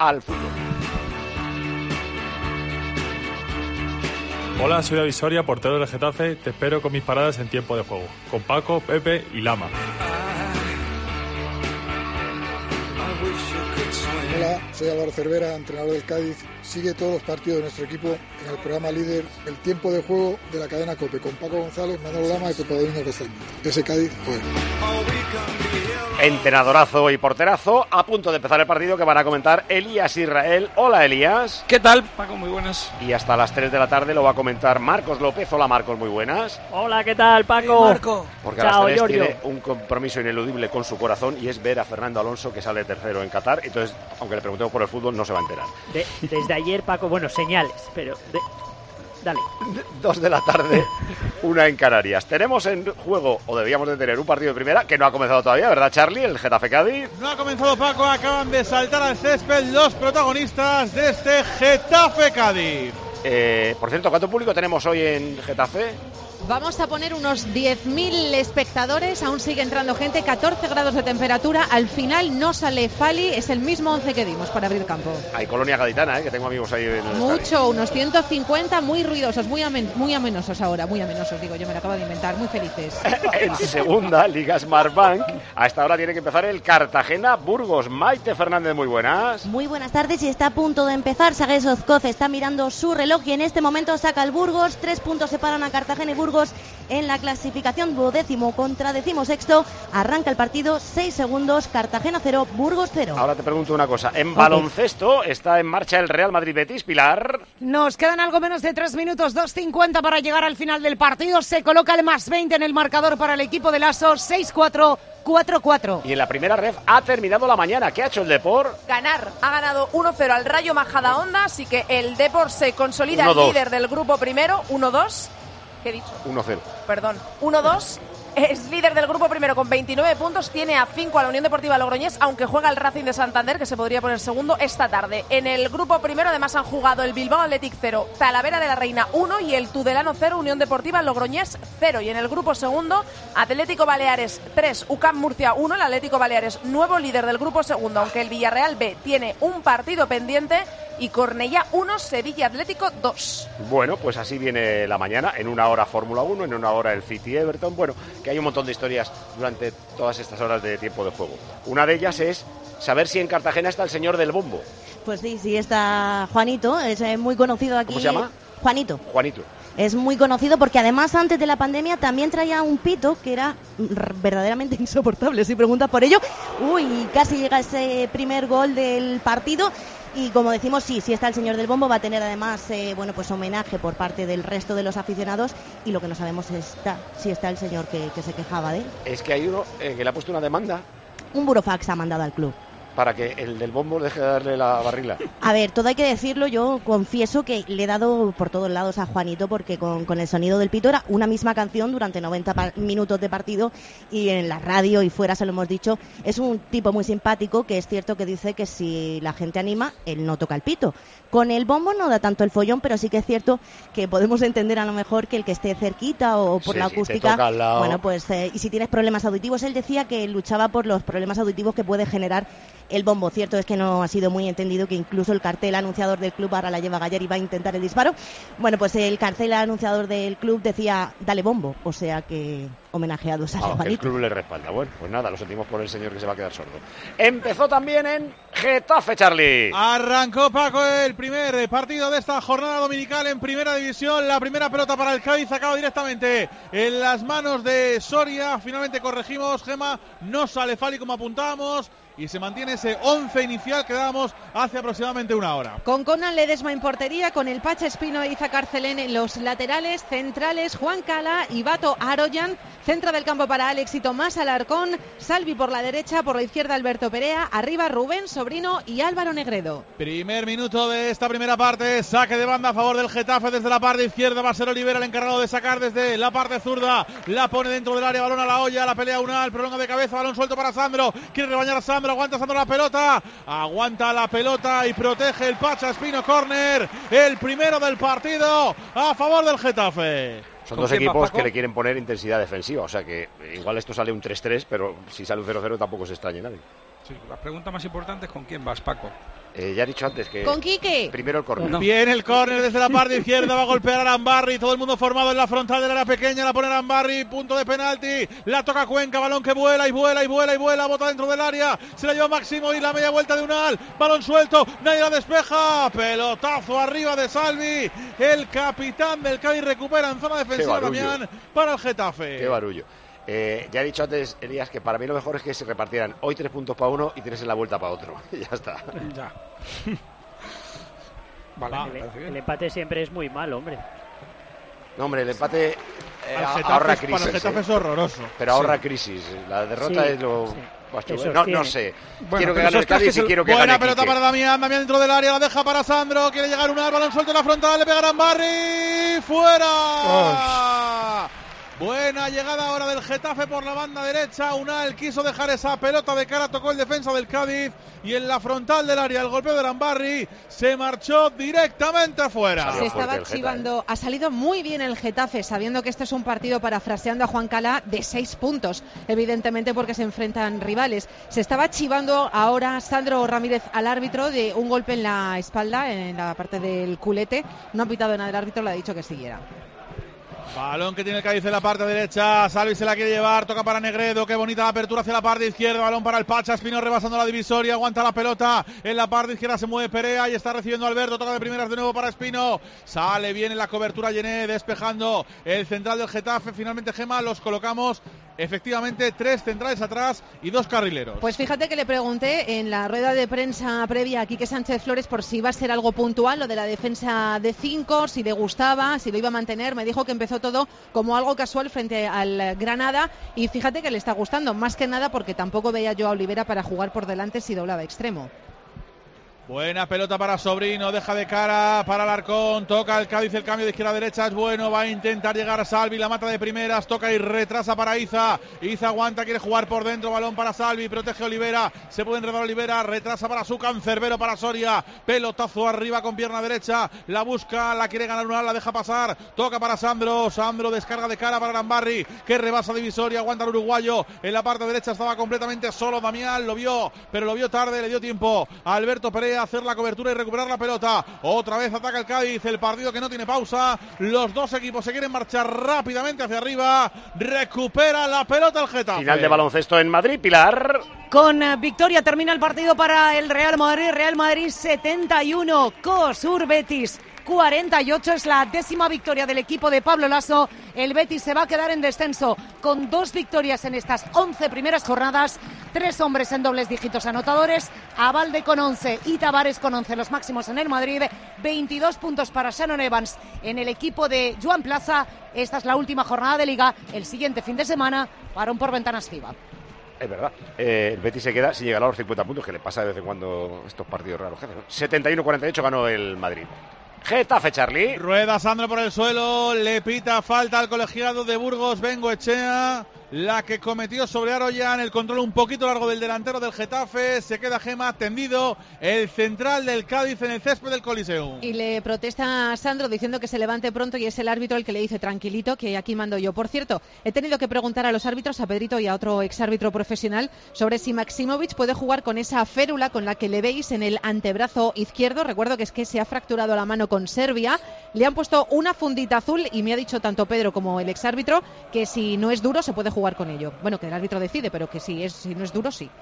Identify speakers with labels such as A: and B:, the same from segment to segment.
A: al fútbol.
B: Hola, soy David Soria, portero del Getafe. Te espero con mis paradas en tiempo de juego, con Paco, Pepe y Lama.
C: Hola, soy Álvaro Cervera, entrenador del Cádiz. Sigue todos los partidos de nuestro equipo en el programa líder El tiempo de juego de la cadena COPE, con Paco González, Manolo Lama y Pepe Domingo Castaño. Ese Cádiz, joder.
A: Entrenadorazo y porterazo, a punto de empezar el partido que van a comentar Elías Israel. Hola, Elías.
D: ¿Qué tal, Paco? Muy buenas.
A: Y hasta las 3 de la tarde lo va a comentar Marcos López. Hola, Marcos, muy buenas.
E: Hola, ¿qué tal, Paco?
D: Marco.
A: Porque a las 3 tiene un compromiso ineludible con su corazón y es ver a Fernando Alonso, que sale tercero en Qatar. Entonces, aunque le preguntemos por el fútbol, no se va a enterar.
E: Desde ayer, Paco, bueno, señales, pero... Dale.
A: 2 de la tarde, 1 en Canarias. Tenemos en juego, o debíamos de tener, un partido de primera que no ha comenzado todavía, ¿verdad, Charlie? El Getafe Cádiz.
F: No ha comenzado, Paco. Acaban de saltar al césped los protagonistas de este Getafe Cádiz.
A: Por cierto, ¿cuánto público tenemos hoy en Getafe?
G: Vamos a poner unos 10.000 espectadores, aún sigue entrando gente, 14 grados de temperatura, al final no sale Fali, es el mismo 11 que dimos para abrir campo.
A: Hay colonia gaditana, que tengo amigos ahí en el
G: Mucho,
A: estadio.
G: unos 150, muy ruidosos, muy amenosos ahora, muy amenosos, digo, yo me lo acabo de inventar, muy felices.
A: En segunda, Liga Smartbank, a esta hora tiene que empezar el Cartagena-Burgos. Maite Fernández, muy buenas.
H: Muy buenas tardes y está a punto de empezar. Sagues Ozcoz está mirando su reloj y en este momento saca el Burgos. 3 puntos separan a Cartagena y Burgos en la clasificación, 12º contra 16º. Arranca el partido, 6 segundos, Cartagena 0, Burgos 0.
A: Ahora te pregunto una cosa, en baloncesto está en marcha el Real Madrid-Betis, Pilar.
I: Nos quedan algo menos de 3 minutos, 2:50 para llegar al final del partido. Se coloca el más 20 en el marcador para el equipo de Lasso, 6-4. 4-4.
A: Y en la primera ref ha terminado la mañana. ¿Qué ha hecho el Depor?
J: Ganar. Ha ganado 1-0 al Rayo Majadahonda, así que el Depor se consolida
A: 1-2.
J: líder del grupo primero. 1-2. ¿Qué he dicho?
A: 1-0.
J: Perdón. 1-2. Es líder del grupo primero con 29 puntos. Tiene a 5 a la Unión Deportiva Logroñés, aunque juega el Racing de Santander, que se podría poner segundo esta tarde. En el grupo primero, además, han jugado el Bilbao Athletic 0, Talavera de la Reina 1 y el Tudelano 0, Unión Deportiva Logroñés 0. Y en el grupo segundo, Atlético Baleares 3, UCAM Murcia 1. El Atlético Baleares, nuevo líder del grupo segundo, aunque el Villarreal B tiene un partido pendiente. Y Cornellá 1, Sevilla Atlético 2.
A: Bueno, pues así viene la mañana. En una hora Fórmula 1, en una hora el City Everton. Bueno, que hay un montón de historias durante todas estas horas de tiempo de juego. Una de ellas es saber si en Cartagena está el señor del bombo.
H: Pues sí está Juanito, es muy conocido aquí.
A: ¿Cómo se llama?
H: Juanito. Es muy conocido porque además antes de la pandemia también traía un pito que era verdaderamente insoportable. Si preguntas por ello, casi llega ese primer gol del partido. Y como decimos, sí está el señor del bombo, va a tener además pues homenaje por parte del resto de los aficionados y lo que no sabemos es si está el señor que se quejaba de él.
A: Es que hay uno que le ha puesto una demanda.
H: Un burofax ha mandado al club.
A: Para que el del bombo deje de darle la barrila.
H: A ver, todo hay que decirlo, yo confieso que le he dado por todos lados a Juanito porque con el sonido del pito era una misma canción durante 90 minutos de partido y en la radio y fuera se lo hemos dicho, es un tipo muy simpático que es cierto que dice que si la gente anima, él no toca el pito. Con el bombo no da tanto el follón, pero sí que es cierto que podemos entender a lo mejor que el que esté cerquita o por la acústica, bueno, pues y si tienes problemas auditivos, él decía que luchaba por los problemas auditivos que puede generar el bombo. Cierto es que no ha sido muy entendido, que incluso el cartel anunciador del club ahora la lleva Galler y va a intentar el disparo. Bueno, pues el cartel anunciador del club decía dale bombo, o sea que homenajeados a Juanito.
A: El club le respalda. Bueno, pues nada, lo sentimos por el señor que se va a quedar sordo. Empezó también en Getafe, Charlie.
F: Arrancó, Paco, el primer partido de esta jornada dominical en Primera División. La primera pelota para el Cádiz acaba directamente en las manos de Soria. Finalmente corregimos, Gema, no sale Fali como apuntábamos. Y se mantiene ese 11 inicial que dábamos hace aproximadamente una hora.
G: Con Conan Ledesma en portería, con el Pacha Espino e Iza Carcelén en los laterales, centrales Juan Cala y Bato Aroyan, centro del campo para Alex y Tomás Alarcón, Salvi por la derecha, por la izquierda Alberto Perea, arriba Rubén Sobrino y Álvaro Negredo.
F: Primer minuto de esta primera parte, saque de banda a favor del Getafe desde la parte izquierda, va a ser Olivera el encargado de sacar desde la parte zurda, la pone dentro del área, balón a la olla, la pelea Unal, prolonga de cabeza, balón suelto para Sandro, quiere rebañar a Sandro, aguanta Sandro aguanta la pelota y protege el Pacha Espino, córner, el primero del partido a favor del Getafe.
A: Son dos equipos que le quieren poner intensidad defensiva, o sea que igual esto sale un 3-3, pero si sale un 0-0 tampoco se extraña nadie.
D: Sí, la pregunta más importante es ¿con quién vas, Paco?
A: Ya he dicho antes que...
G: Con Quique.
A: Primero el córner.
F: No. Viene el córner desde la parte izquierda, va a golpear a Arambarri, todo el mundo formado en la frontal del área pequeña, la pone Arambarri, punto de penalti, la toca Cuenca, balón que vuela, bota dentro del área, se la lleva Máximo y la media vuelta de Unal, balón suelto, nadie la despeja, pelotazo arriba de Salvi, el capitán del Cádiz recupera en zona defensiva, Damián, para el Getafe.
A: Qué barullo. Ya he dicho antes, Elías, que para mí lo mejor es que se repartieran hoy 3 puntos para uno y 3 en la vuelta para otro. Ya está.
D: Ya.
E: Vale, el empate siempre es muy mal, hombre.
A: No, hombre, el empate
F: ahorra crisis. Para el Getafe es horroroso.
A: Pero ahorra crisis. La derrota es lo... No sé.
D: Bueno,
A: quiero que gane el Cádiz y quiero que gane
F: Buena pelota para Damián dentro del área, la deja para Sandro, quiere llegar un balón suelto en la frontal, le pegarán Barry, fuera. Buena llegada ahora del Getafe por la banda derecha. Unal quiso dejar esa pelota de cara, tocó el defensa del Cádiz y en la frontal del área el golpeo de Arambarri se marchó directamente afuera.
G: Se estaba chivando, ha salido muy bien el Getafe, sabiendo que este es un partido, parafraseando a Juan Cala, de 6 puntos, evidentemente porque se enfrentan rivales. Se estaba chivando ahora Sandro Ramírez al árbitro de un golpe en la espalda, en la parte del culete. No ha pitado nada el árbitro, le ha dicho que siguiera.
F: Balón que tiene el Cádiz en la parte derecha, Salvi se la quiere llevar, toca para Negredo, qué bonita la apertura hacia la parte izquierda, balón para el Pacha, Espino rebasando la divisoria, aguanta la pelota, en la parte izquierda se mueve Perea y está recibiendo Alberto, toca de primeras de nuevo para Espino, sale bien en la cobertura Yené, despejando el central del Getafe, finalmente Gema, los colocamos efectivamente 3 centrales atrás y 2 carrileros.
G: Pues fíjate que le pregunté en la rueda de prensa previa a Quique Sánchez Flores por si iba a ser algo puntual, lo de la defensa de 5, si le gustaba, si lo iba a mantener, me dijo que empezó todo como algo casual frente al Granada y fíjate que le está gustando, más que nada porque tampoco veía yo a Olivera para jugar por delante si doblaba extremo.
F: Buena pelota para Sobrino, deja de cara para Alarcón, toca el Cádiz, el cambio de izquierda a derecha es bueno, va a intentar llegar a Salvi, la mata de primeras, toca y retrasa para Iza aguanta, quiere jugar por dentro, balón para Salvi, protege Olivera, se puede enredar Olivera, retrasa para su Cancerbero para Soria, pelotazo arriba con pierna derecha, la busca, la quiere ganar Unal, la deja pasar, toca para Sandro descarga de cara para Arambarri, que rebasa divisoria, aguanta el uruguayo, en la parte derecha estaba completamente solo Damián, lo vio, pero lo vio tarde, le dio tiempo a Alberto Perea hacer la cobertura y recuperar la pelota. Otra vez ataca el Cádiz, el partido que no tiene pausa. Los dos equipos se quieren marchar rápidamente hacia arriba. Recupera la pelota el Getafe.
A: Final de baloncesto en Madrid, Pilar.
I: Con victoria termina el partido para el Real Madrid. Real Madrid 71, COSUR Betis 48, es la 10ª victoria del equipo de Pablo Lasso. El Betis se va a quedar en descenso con 2 victorias en estas 11 primeras jornadas, 3 hombres en dobles dígitos anotadores, Abalde con 11 y Tavares con 11, los máximos en el Madrid, 22 puntos para Shannon Evans en el equipo de Joan Plaza. Esta es la última jornada de Liga, el siguiente fin de semana, parón por ventanas FIBA.
A: Es verdad, el Betis se queda sin llegar a los 50 puntos, que le pasa de vez en cuando estos partidos raros. 71-48 ganó el Madrid. Getafe, Charlie.
F: Rueda Sandro por el suelo, le pita falta al colegiado de Burgos, Bengoechea, la que cometió sobre Aroyan, el control un poquito largo del delantero del Getafe, se queda Gema tendido, el central del Cádiz en el césped del Coliseum.
G: Y le protesta a Sandro diciendo que se levante pronto y es el árbitro el que le dice tranquilito, que aquí mando yo. Por cierto, he tenido que preguntar a los árbitros, a Pedrito y a otro exárbitro profesional, sobre si Maximovic puede jugar con esa férula con la que le veis en el antebrazo izquierdo. Recuerdo que es que se ha fracturado la mano con Serbia, le han puesto una fundita azul y me ha dicho tanto Pedro como el exárbitro que si no es duro se puede jugar con ello. Bueno, que el árbitro decide, pero que si no es duro, sí.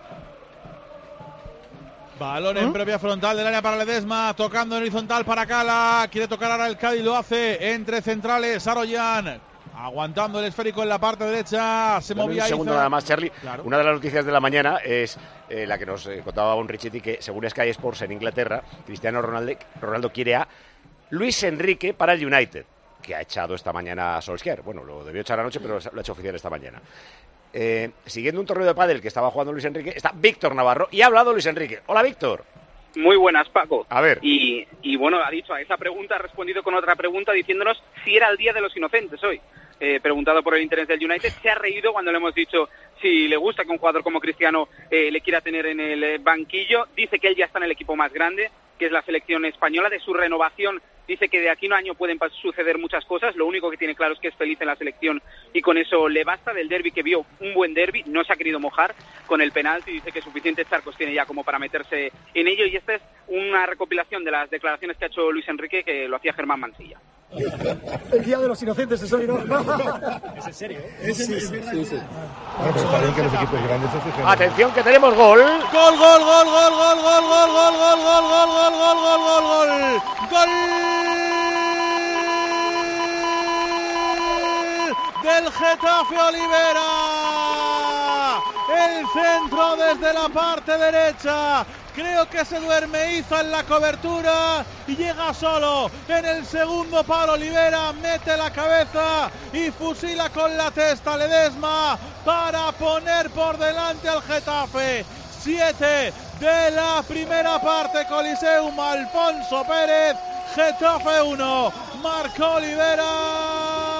F: Balón en propia frontal del área para Ledesma, tocando en horizontal para Cala, quiere tocar ahora el Cádiz, lo hace entre centrales, Aroyan aguantando el esférico en la parte derecha, se movía.
A: Un segundo nada más, Charlie.
F: Claro.
A: Una de las noticias de la mañana es la que nos contaba Bon Richetti, que según Sky Sports en Inglaterra, Cristiano Ronaldo quiere a Luis Enrique para el United, que ha echado esta mañana a Solskjaer. Bueno, lo debió echar anoche, pero lo ha hecho oficial esta mañana. Siguiendo un torneo de pádel que estaba jugando Luis Enrique, está Víctor Navarro y ha hablado Luis Enrique. Hola, Víctor.
K: Muy buenas, Paco.
A: A ver.
K: Y bueno, ha dicho a esa pregunta, ha respondido con otra pregunta diciéndonos si era el Día de los Inocentes hoy. Preguntado por el interés del United, se ha reído cuando le hemos dicho si le gusta que un jugador como Cristiano le quiera tener en el banquillo. Dice que él ya está en el equipo más grande, que es la selección española, de su renovación. Dice que de aquí a un año pueden suceder muchas cosas, lo único que tiene claro es que es feliz en la selección y con eso le basta. Del derbi, que vio un buen derbi, no se ha querido mojar con el penalti, dice que suficientes charcos tiene ya como para meterse en ello, y esta es una recopilación de las declaraciones que ha hecho Luis Enrique, que lo hacía Germán Mansilla.
D: El día de los inocentes es hoy, ¿no? ¿Es en serio? Sí.
L: Bueno, pero está bien que los equipos grandes se fijen.
A: Atención, que tenemos gol.
F: Gol del Getafe Olivera. El centro desde la parte derecha. Creo que se duerme Iza en la cobertura y llega solo en el segundo palo. Olivera mete la cabeza y fusila con la testa Ledesma para poner por delante al Getafe. 7 de la primera parte, Coliseum. Alfonso Pérez, Getafe 1, marcó Olivera.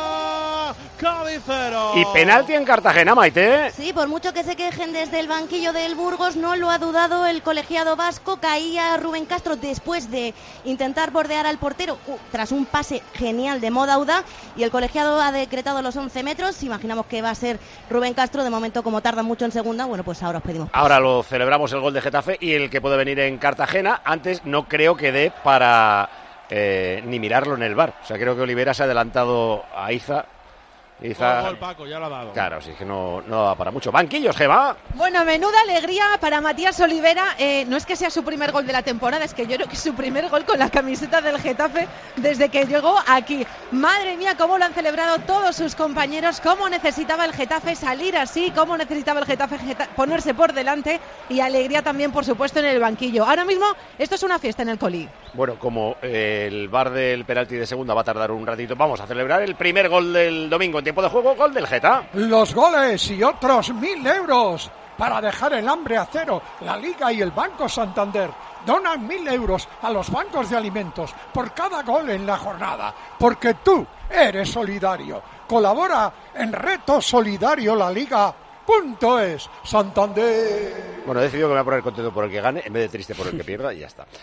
F: Cádiz 0.
A: Y penalti en Cartagena, Maite.
H: Sí, por mucho que se quejen desde el banquillo del Burgos, no lo ha dudado el colegiado vasco. Caía Rubén Castro después de intentar bordear al portero tras un pase genial de Modauda, y el colegiado ha decretado los 11 metros. Imaginamos que va a ser Rubén Castro. De momento, como tarda mucho en segunda, bueno, pues ahora os pedimos.
A: Ahora lo celebramos, el gol de Getafe y el que puede venir en Cartagena. Antes no creo que dé para ni mirarlo en el VAR. O sea, creo que Olivera se ha adelantado a Iza.
F: Gol, Paco, ya lo ha dado.
A: Claro, sí, que no daba para mucho. Banquillos, Gema.
G: Bueno, menuda alegría para Matías Olivera. No es que sea su primer gol de la temporada, es que yo creo que es su primer gol con la camiseta del Getafe desde que llegó aquí. Madre mía, cómo lo han celebrado todos sus compañeros, cómo necesitaba el Getafe salir así, cómo necesitaba el Getafe ponerse por delante, y alegría también, por supuesto, en el banquillo. Ahora mismo esto es una fiesta en el Colí.
A: Bueno, como el VAR del penalti de segunda va a tardar un ratito, vamos a celebrar el primer gol del domingo en tiempo de juego, gol del Geta.
M: Los goles y otros 1.000 euros para dejar el hambre a cero. La Liga y el Banco Santander donan 1.000 euros a los bancos de alimentos por cada gol en la jornada, porque tú eres solidario. Colabora en Reto Solidario La Liga. .es Santander.
A: Bueno, he decidido que me voy a poner contento por el que gane en vez de triste por el que pierda y ya está.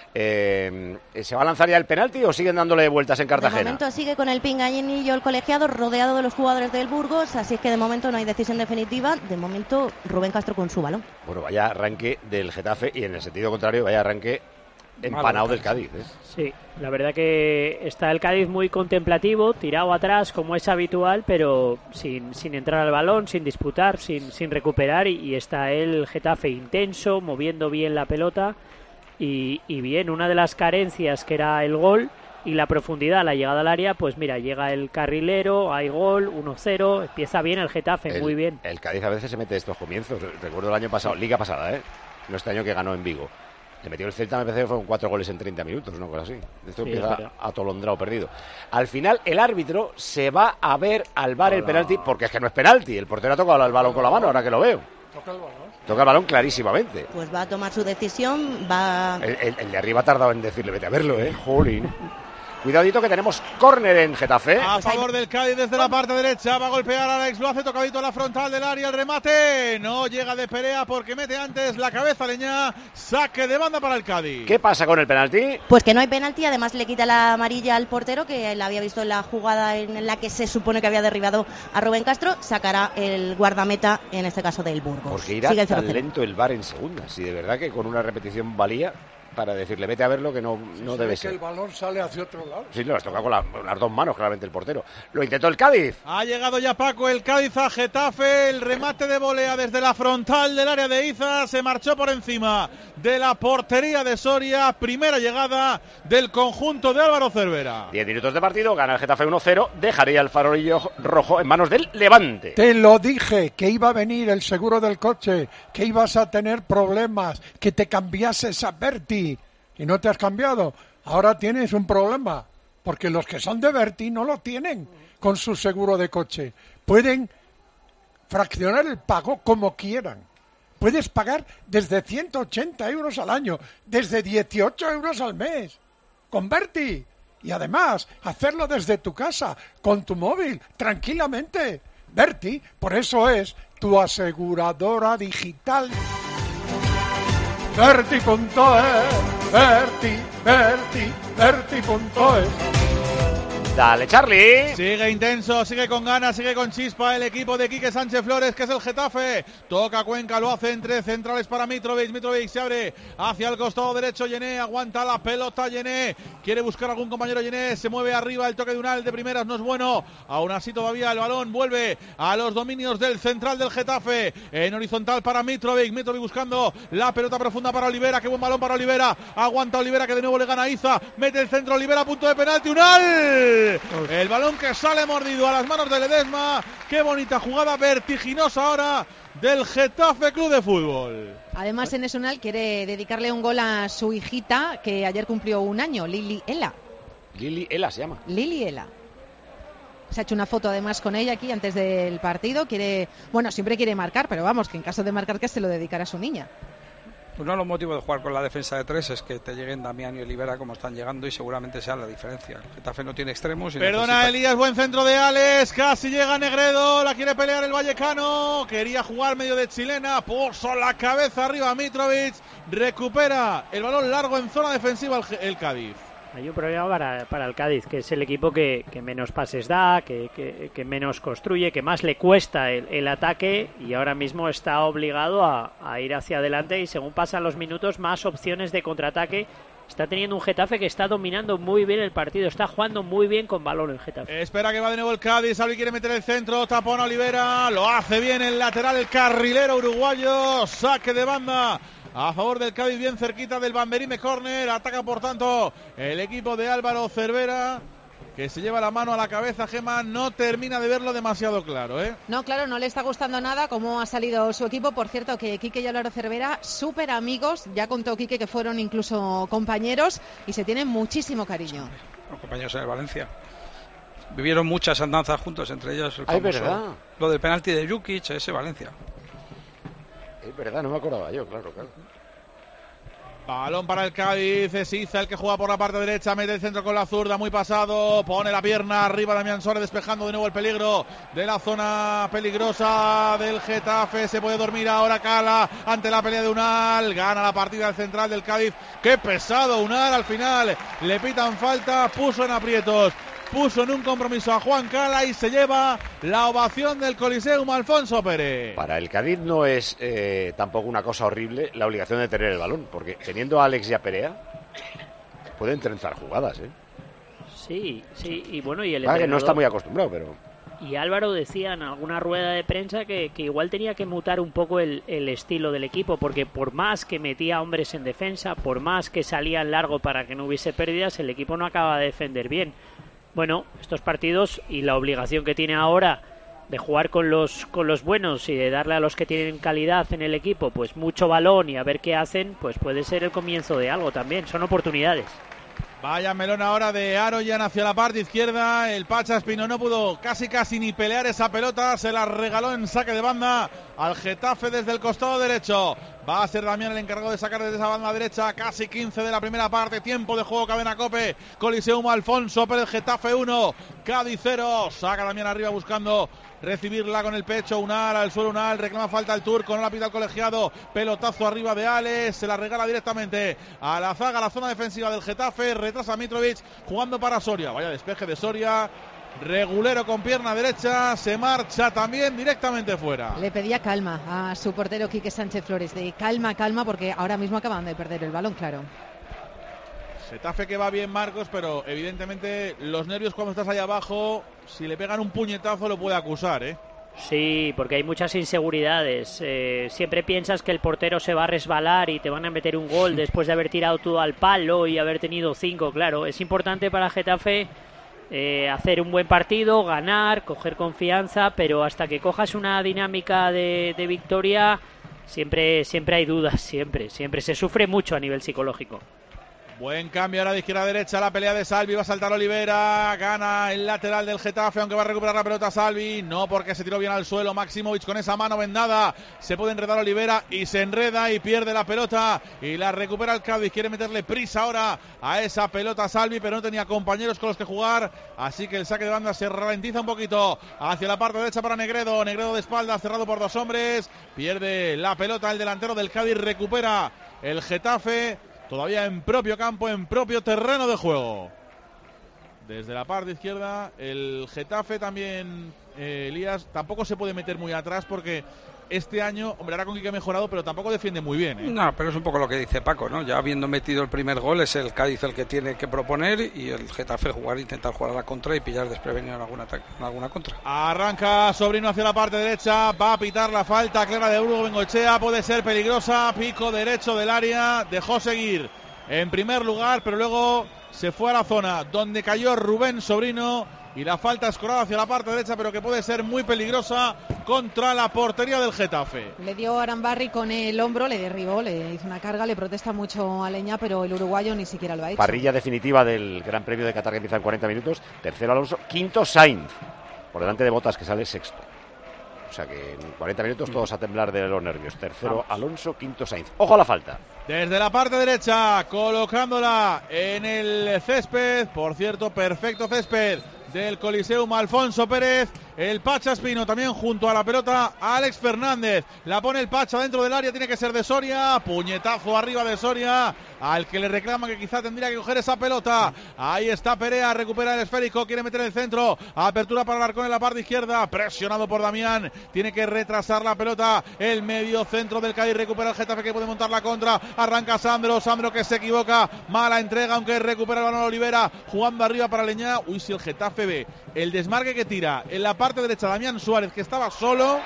A: ¿Se va a lanzar ya el penalti o siguen dándole vueltas en Cartagena?
H: De momento sigue con el pinganillo el colegiado, rodeado de los jugadores del Burgos, así es que de momento no hay decisión definitiva. De momento Rubén Castro con su balón.
A: Bueno, vaya arranque del Getafe, y en el sentido contrario, vaya arranque empanado del Cádiz, ¿eh?
E: Sí, la verdad que está el Cádiz muy contemplativo, tirado atrás como es habitual, pero sin entrar al balón, sin disputar, sin recuperar, y está el Getafe intenso, moviendo bien la pelota y bien. Una de las carencias, que era el gol y la profundidad, la llegada al área, pues mira, llega el carrilero, hay gol, 1-0, empieza bien el Getafe, muy bien.
A: El Cádiz a veces se mete estos comienzos. Recuerdo el año pasado, Liga pasada, no este año, que ganó en Vigo. Le metió el Celta, me parece que fueron 4 goles en 30 minutos, una cosa así. Esto sí, empieza atolondrado, perdido. Al final, el árbitro se va a ver al VAR el penalti, porque es que no es penalti. El portero ha tocado el balón con la mano, ahora que lo veo. Toca el balón clarísimamente.
H: Pues va a tomar su decisión, va...
A: El de arriba ha tardado en decirle, vete a verlo, jolín. Cuidadito, que tenemos córner en Getafe.
F: A favor del Cádiz desde la parte derecha. Va a golpear a Alex, lo hace tocadito a la frontal del área. El remate no llega de Perea porque mete antes la cabeza Leñá. Saque de banda para el Cádiz.
A: ¿Qué pasa con el penalti?
H: Pues que no hay penalti. Además le quita la amarilla al portero, que la había visto en la jugada en la que se supone que había derribado a Rubén Castro. Sacará el guardameta, en este caso del Burgos.
A: Porque irá tan lento el VAR en segunda. Si de verdad que con una repetición valía para decirle, vete a verlo, que no debe ser.
M: Que el balón sale hacia otro lado.
A: Sí, lo has tocado con las dos manos, claramente, el portero. Lo intentó el Cádiz.
F: Ha llegado ya Paco, el Cádiz a Getafe. El remate de volea desde la frontal del área de Iza. Se marchó por encima de la portería de Soria. Primera llegada del conjunto de Álvaro Cervera.
A: 10 minutos de partido, gana el Getafe 1-0. Dejaría el farolillo rojo en manos del Levante.
M: Te lo dije, que iba a venir el seguro del coche, que ibas a tener problemas, que te cambiases a Berti. Y no te has cambiado. Ahora tienes un problema, porque los que son de Berti no lo tienen con su seguro de coche. Pueden fraccionar el pago como quieran. Puedes pagar desde 180 euros al año, desde 18 euros al mes, con Berti. Y además, hacerlo desde tu casa, con tu móvil, tranquilamente. Berti, por eso es tu aseguradora digital. Berti.es, Berti.es.
A: Dale, Charlie.
F: Sigue intenso, sigue con ganas, sigue con chispa el equipo de Quique Sánchez Flores, que es el Getafe. Toca Cuenca, lo hace entre centrales para Mitrovic. Mitrovic se abre hacia el costado derecho. Yené aguanta la pelota. Yené quiere buscar algún compañero. Yené se mueve arriba. El toque de Unal de primeras no es bueno. Aún así todavía el balón vuelve a los dominios del central del Getafe. En horizontal para Mitrovic. Mitrovic buscando la pelota profunda para Olivera. Qué buen balón para Olivera. Aguanta Olivera, que de nuevo le gana a Iza. Mete el centro Olivera, punto de penalti. Unal. El balón que sale mordido a las manos de Ledesma. Qué bonita jugada vertiginosa ahora del Getafe Club de Fútbol.
G: Además, Enes Unal quiere dedicarle un gol a su hijita, que ayer cumplió 1 año, Lili Ela.
A: Lili Ela se llama.
G: Lili Ela. Se ha hecho una foto además con ella aquí antes del partido. Siempre quiere marcar, pero vamos, que en caso de marcar, que se lo dedicará a su niña.
N: Uno de los motivos de jugar con la defensa de 3 es que te lleguen Damián y Olivera como están llegando, y seguramente sea la diferencia. El Getafe no tiene extremos.
F: Perdona, Elías, buen centro de Alex. Casi llega Negredo, la quiere pelear el vallecano. Quería jugar medio de chilena, puso la cabeza arriba Mitrovic. Recupera el balón largo en zona defensiva el Cádiz.
E: Hay un problema para el Cádiz, que es el equipo que menos pases da, que menos construye, que más le cuesta el ataque, y ahora mismo está obligado a ir hacia adelante, y según pasan los minutos, más opciones de contraataque. Está teniendo un Getafe que está dominando muy bien el partido, está jugando muy bien con balón el Getafe.
F: Espera que va de nuevo el Cádiz, Salvi quiere meter el centro, tapón a Olivera, lo hace bien el lateral, el carrilero uruguayo, saque de banda a favor del Cádiz, bien cerquita del Bamberime córner. Ataca por tanto el equipo de Álvaro Cervera, que se lleva la mano a la cabeza. Gema no termina de verlo demasiado claro, ¿eh?
G: No, claro, no le está gustando nada cómo ha salido su equipo. Por cierto, que Quique y Álvaro Cervera, súper amigos. Ya contó Quique que fueron incluso compañeros y se tienen muchísimo cariño.
N: Los compañeros en el Valencia vivieron muchas andanzas juntos, entre ellos el famoso,
A: ¿verdad?
N: Lo del penalti de Jukic, ese Valencia.
A: Es verdad, no me acordaba yo, claro.
F: Balón para el Cádiz, es Iza el que juega por la parte derecha, mete el centro con la zurda, muy pasado, pone la pierna arriba Damián Suárez, despejando de nuevo el peligro de la zona peligrosa del Getafe. Se puede dormir ahora Cala ante la pelea de Unal, gana la partida el central del Cádiz. Qué pesado Unal, al final le pitan falta, puso en aprietos, puso en un compromiso a Juan Cala y se lleva la ovación del Coliseum Alfonso Pérez.
A: Para el Cádiz no es tampoco una cosa horrible la obligación de tener el balón, porque teniendo a Alex y a Perea pueden trenzar jugadas, ¿eh?
E: Sí, y bueno, y el
A: que no está muy acostumbrado, pero...
E: Y Álvaro decía en alguna rueda de prensa que igual tenía que mutar un poco el estilo del equipo, porque por más que metía hombres en defensa, por más que salía en largo para que no hubiese pérdidas, el equipo no acaba de defender bien. Bueno, estos partidos y la obligación que tiene ahora de jugar con los buenos y de darle a los que tienen calidad en el equipo pues mucho balón y a ver qué hacen, pues puede ser el comienzo de algo también, son oportunidades.
F: Vaya melón ahora de Aroyan hacia la parte izquierda. El Pacha Espino no pudo casi ni pelear esa pelota. Se la regaló en saque de banda al Getafe desde el costado derecho. Va a ser Damián el encargado de sacar desde esa banda derecha. Casi 15 de la primera parte. Tiempo de juego, Cadena COPE. Coliseum Alfonso Pérez, Getafe 1, Cádiz 0. Saca Damián arriba buscando recibirla con el pecho. Unal al suelo, Unal reclama falta el turco, no la pita el colegiado. Pelotazo arriba de Alex, se la regala directamente a la zaga, a la zona defensiva del Getafe. Retrasa Mitrovic jugando para Soria. Vaya despeje de Soria. Regulero con pierna derecha, se marcha también directamente fuera.
G: Le pedía calma a su portero Quique Sánchez Flores, de calma, porque ahora mismo acaban de perder el balón, claro.
F: Getafe que va bien, Marcos, pero evidentemente los nervios cuando estás ahí abajo, si le pegan un puñetazo lo puede acusar, ¿eh?
E: Sí, porque hay muchas inseguridades. Siempre piensas que el portero se va a resbalar y te van a meter un gol después de haber tirado todo al palo y haber tenido 5, claro. Es importante para Getafe hacer un buen partido, ganar, coger confianza, pero hasta que cojas una dinámica de victoria siempre hay dudas, siempre se sufre mucho a nivel psicológico.
F: Buen cambio ahora de izquierda a derecha, la pelea de Salvi, va a saltar Olivera, gana el lateral del Getafe, aunque va a recuperar la pelota Salvi, no porque se tiró bien al suelo, Maximovic con esa mano vendada, se puede enredar Olivera y se enreda y pierde la pelota y la recupera el Cádiz, quiere meterle prisa ahora a esa pelota Salvi, pero no tenía compañeros con los que jugar, así que el saque de banda se ralentiza un poquito hacia la parte derecha para Negredo de espaldas, cerrado por dos hombres, pierde la pelota el delantero del Cádiz, recupera el Getafe, todavía en propio campo, en propio terreno de juego. Desde la parte izquierda, el Getafe también, Elías, tampoco se puede meter muy atrás porque este año, hombre, ahora con Quique ha mejorado, pero tampoco defiende muy bien, ¿eh?
N: No, pero es un poco lo que dice Paco, ¿no? Ya habiendo metido el primer gol, es el Cádiz el que tiene que proponer y el Getafe intentar jugar a la contra y pillar desprevenido en alguna contra.
F: Arranca Sobrino hacia la parte derecha, va a pitar la falta clara de Hugo Bengoechea, puede ser peligrosa, pico derecho del área, dejó seguir en primer lugar, pero luego se fue a la zona donde cayó Rubén Sobrino y la falta escorada hacia la parte derecha, pero que puede ser muy peligrosa contra la portería del Getafe.
G: Le dio Arambarri con el hombro, le derribó, le hizo una carga, le protesta mucho a Leña, pero el uruguayo ni siquiera lo ha hecho.
A: Parrilla definitiva del Gran Premio de Qatar que empieza en 40 minutos. Tercero Alonso, quinto Sainz, por delante de Bottas que sale sexto. O sea que en 40 minutos todos a temblar de los nervios. Tercero Alonso, quinto Sainz. ¡Ojo a la falta!
F: Desde la parte derecha, colocándola en el césped. Por cierto, perfecto césped del Coliseum, Alfonso Pérez. El Pacha Espino también junto a la pelota, Alex Fernández. La pone el Pacha dentro del área, tiene que ser de Soria. Puñetazo arriba de Soria, al que le reclama que quizá tendría que coger esa pelota. Ahí está Perea, recupera el esférico, quiere meter el centro. Apertura para Alarcón en la parte izquierda, presionado por Damián. Tiene que retrasar la pelota. El medio centro del Cádiz, recupera el Getafe que puede montar la contra. Arranca Sandro que se equivoca. Mala entrega, aunque recupera el balón Olivera. Jugando arriba para Leñá. Uy, si el Getafe ve el desmarque que tira en la parte derecha Damián Suárez, que estaba solo.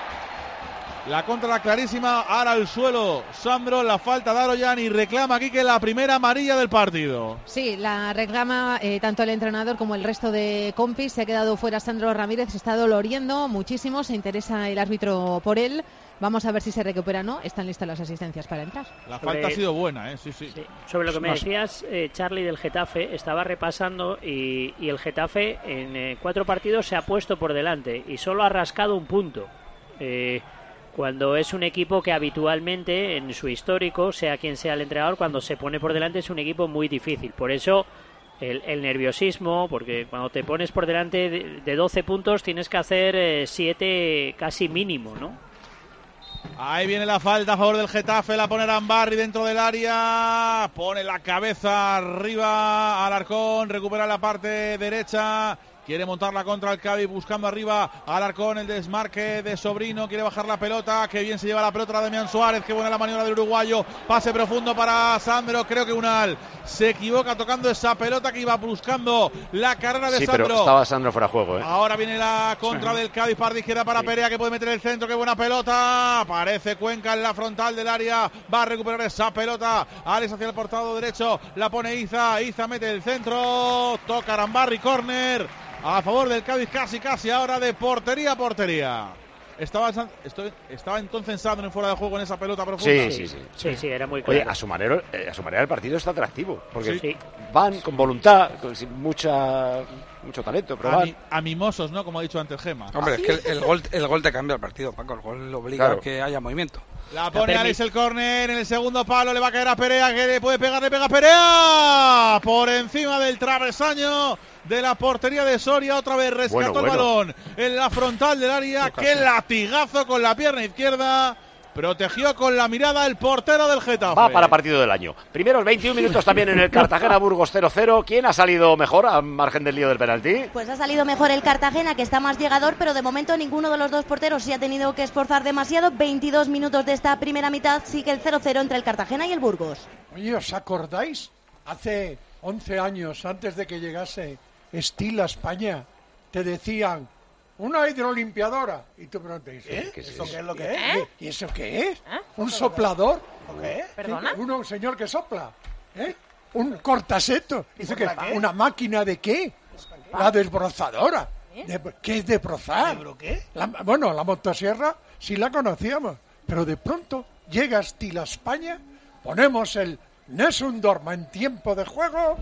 F: La contra clarísima, ahora al suelo Sandro, la falta de Aroyan y reclama aquí que la primera amarilla del partido.
G: Sí, la reclama tanto el entrenador como el resto de compis. Se ha quedado fuera Sandro Ramírez, se está doloriendo muchísimo, se interesa el árbitro por él. Vamos a ver si se recupera o no. Están listas las asistencias para entrar.
F: La falta ha sido buena, sí.
E: Sobre lo que me decías, Charlie, del Getafe, estaba repasando y el Getafe en 4 partidos se ha puesto por delante y solo ha rascado un punto. Cuando es un equipo que habitualmente, en su histórico, sea quien sea el entrenador, cuando se pone por delante es un equipo muy difícil. Por eso el nerviosismo, porque cuando te pones por delante de 12 puntos tienes que hacer 7 casi mínimo, ¿no?
F: Ahí viene la falta a favor del Getafe, la pone Arambarri dentro del área, pone la cabeza arriba Alarcón, recupera la parte derecha. Quiere montar la contra el Cádiz, buscando arriba Alarcón, el desmarque de Sobrino, quiere bajar la pelota, que bien se lleva la pelota a Damián Suárez, qué buena la maniobra del uruguayo, pase profundo para Sandro, creo que Unal se equivoca tocando esa pelota que iba buscando la carrera de Sandro. Sí,
A: pero estaba Sandro fuera de juego,
F: Ahora viene la contra del Cádiz, parte izquierda para Perea, que puede meter el centro, qué buena pelota, aparece Cuenca en la frontal del área, va a recuperar esa pelota, Alex hacia el portado derecho, la pone Iza mete el centro, toca Arambarri, córner a favor del Cádiz, casi ahora de portería a portería. Estaba entonces Sandro en fuera de juego en esa pelota profunda.
E: Sí, era muy claro.
A: Oye, a su manera el partido está atractivo, porque van con voluntad, sin mucho talento, pero van
F: a mimosos, ¿no? Como ha dicho antes Gema.
N: Hombre, es que el gol te cambia el partido, Paco. El gol obliga a que haya movimiento.
F: La pone Alex el córner en el segundo palo, le va a caer a Perea, que le puede pegar, le pega a Perea por encima del travesaño de la portería de Soria, otra vez rescató el balón en la frontal del área, qué latigazo con la pierna izquierda, protegió con la mirada el portero del Getafe.
A: Va para partido del año. Primeros 21 minutos también en el Cartagena-Burgos 0-0. ¿Quién ha salido mejor a margen del lío del penalti?
H: Pues ha salido mejor el Cartagena, que está más llegador, pero de momento ninguno de los dos porteros se ha tenido que esforzar demasiado. 22 minutos de esta primera mitad, sigue el 0-0 entre el Cartagena y el Burgos.
M: Oye, ¿os acordáis? Hace 11 años, antes de que llegase Estila a España, te decían una hidrolimpiadora. Y tú preguntas,
L: ¿Qué es eso? ¿Qué es lo que
M: es? ¿Y eso qué es? ¿Un soplador?
L: ¿Qué?
J: ¿Perdona?
M: Un señor que sopla. Un cortaseto. Dice que ¿una máquina de qué? La desbrozadora. ¿Qué es desbrozar?
L: ¿Pero qué?
M: La motosierra sí la conocíamos, pero de pronto llega Estila a España, ponemos el Nessun Dorma en tiempo de juego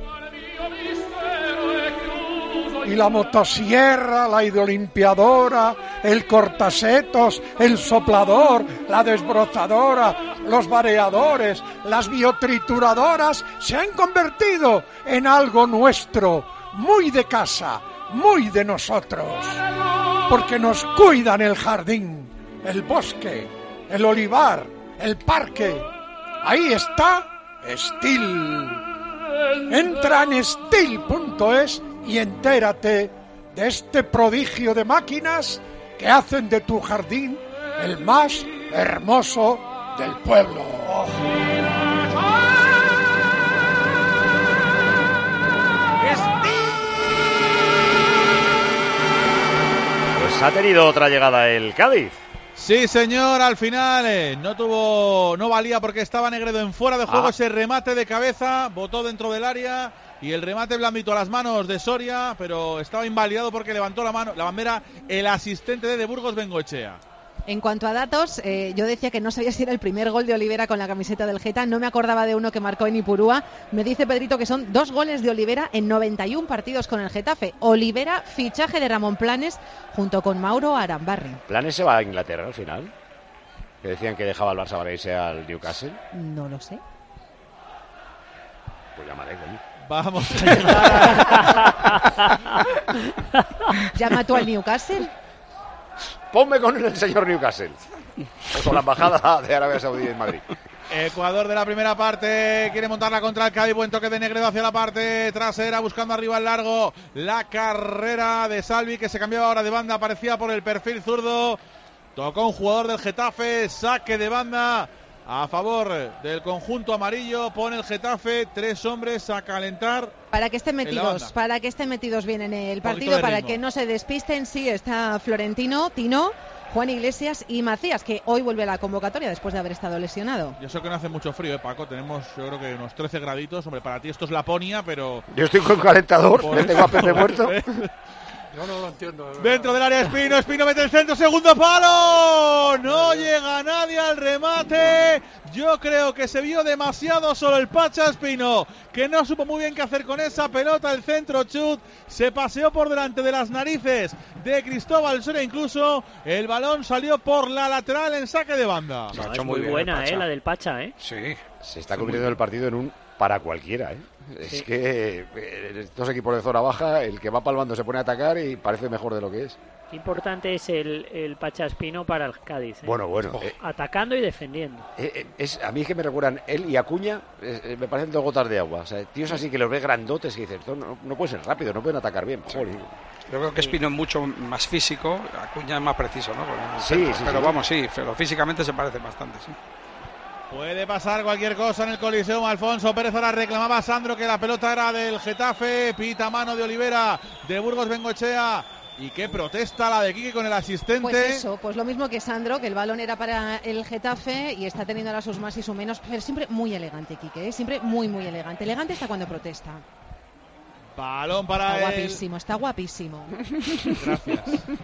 M: y la motosierra, la hidrolimpiadora, el cortasetos, el soplador, la desbrozadora, los variadores, las biotrituradoras se han convertido en algo nuestro, muy de casa, muy de nosotros, porque nos cuidan el jardín, el bosque, el olivar, el parque Ahí está Steel. Entra en steel.es y entérate de este prodigio de máquinas que hacen de tu jardín el más hermoso del pueblo.
A: Pues ha tenido otra llegada el Cádiz.
F: Sí, señor, al final no valía porque estaba Negredo en fuera de juego. Ese remate de cabeza, botó dentro del área y el remate blandito a las manos de Soria, pero estaba invalidado porque levantó la bandera el asistente de Burgos, Bengoechea.
G: En cuanto a datos, yo decía que no sabía si era el primer gol de Olivera con la camiseta del Geta, no me acordaba de uno que marcó en Ipurúa. Me dice Pedrito que son 2 goles de Olivera en 91 partidos con el Getafe. Olivera, fichaje de Ramón Planes junto con Mauro Arambarri.
A: ¿Planes se va a Inglaterra al final? Que decían que dejaba al Barça para irse al Newcastle.
G: No lo sé.
A: Pues llamaré, coño.
F: Vamos.
G: ¿Llama tú al Newcastle?
A: Ponme con el señor Newcastle. O con la embajada de Arabia Saudí en Madrid.
F: Ecuador de la primera parte, quiere montarla contra el Cádiz, buen toque de Negredo hacia la parte trasera, buscando arriba el largo, la carrera de Salvi, que se cambiaba ahora de banda, aparecía por el perfil zurdo, tocó un jugador del Getafe, saque de banda a favor del conjunto amarillo, pone el Getafe, 3 hombres a calentar.
G: Para que estén metidos bien en el partido, para que no se despisten, sí, está Florentino, Tino, Juan Iglesias y Macías, que hoy vuelve a la convocatoria después de haber estado lesionado.
F: Yo sé que no hace mucho frío, Paco, tenemos yo creo que unos 13 graditos, hombre, para ti esto es Laponia, pero...
A: Yo estoy con calentador, me tengo a Pepe muerto.
M: Yo no lo entiendo.
F: Dentro del área Espino mete el centro, segundo palo, no llega nadie al remate. Yo creo que se vio demasiado solo el Pacha Espino, que no supo muy bien qué hacer con esa pelota. El centro chut se paseó por delante de las narices de Cristóbal Soria, incluso el balón salió por la lateral en saque de banda.
E: No, es muy buena, la del Pacha,
A: Sí, se está convirtiendo el partido en un para cualquiera, Es que estos equipos de zona baja, el que va palmando se pone a atacar y parece mejor de lo que es.
E: Qué importante es el Pacha Espino para el Cádiz.
A: Bueno.
E: Atacando y defendiendo.
A: A mí es que me recuerdan él y Acuña, me parecen 2 gotas de agua. O sea, tíos así que los ves grandotes y dices, no puede ser rápido, no pueden atacar bien. Joder.
N: Yo creo que Espino es mucho más físico, Acuña es más preciso, ¿no? Pero pero físicamente se parecen bastante, sí.
F: Puede pasar cualquier cosa en el Coliseum. Alfonso Pérez ahora reclamaba a Sandro que la pelota era del Getafe. Pita mano de Olivera, de Burgos Bengoechea. Y qué protesta la de Quique con el asistente.
G: Pues eso, pues lo mismo que Sandro, que el balón era para el Getafe y está teniendo ahora sus más y sus menos. Pero siempre muy elegante, Quique, siempre muy elegante. Elegante hasta cuando protesta.
F: Balón para él.
G: Está guapísimo.
F: Gracias.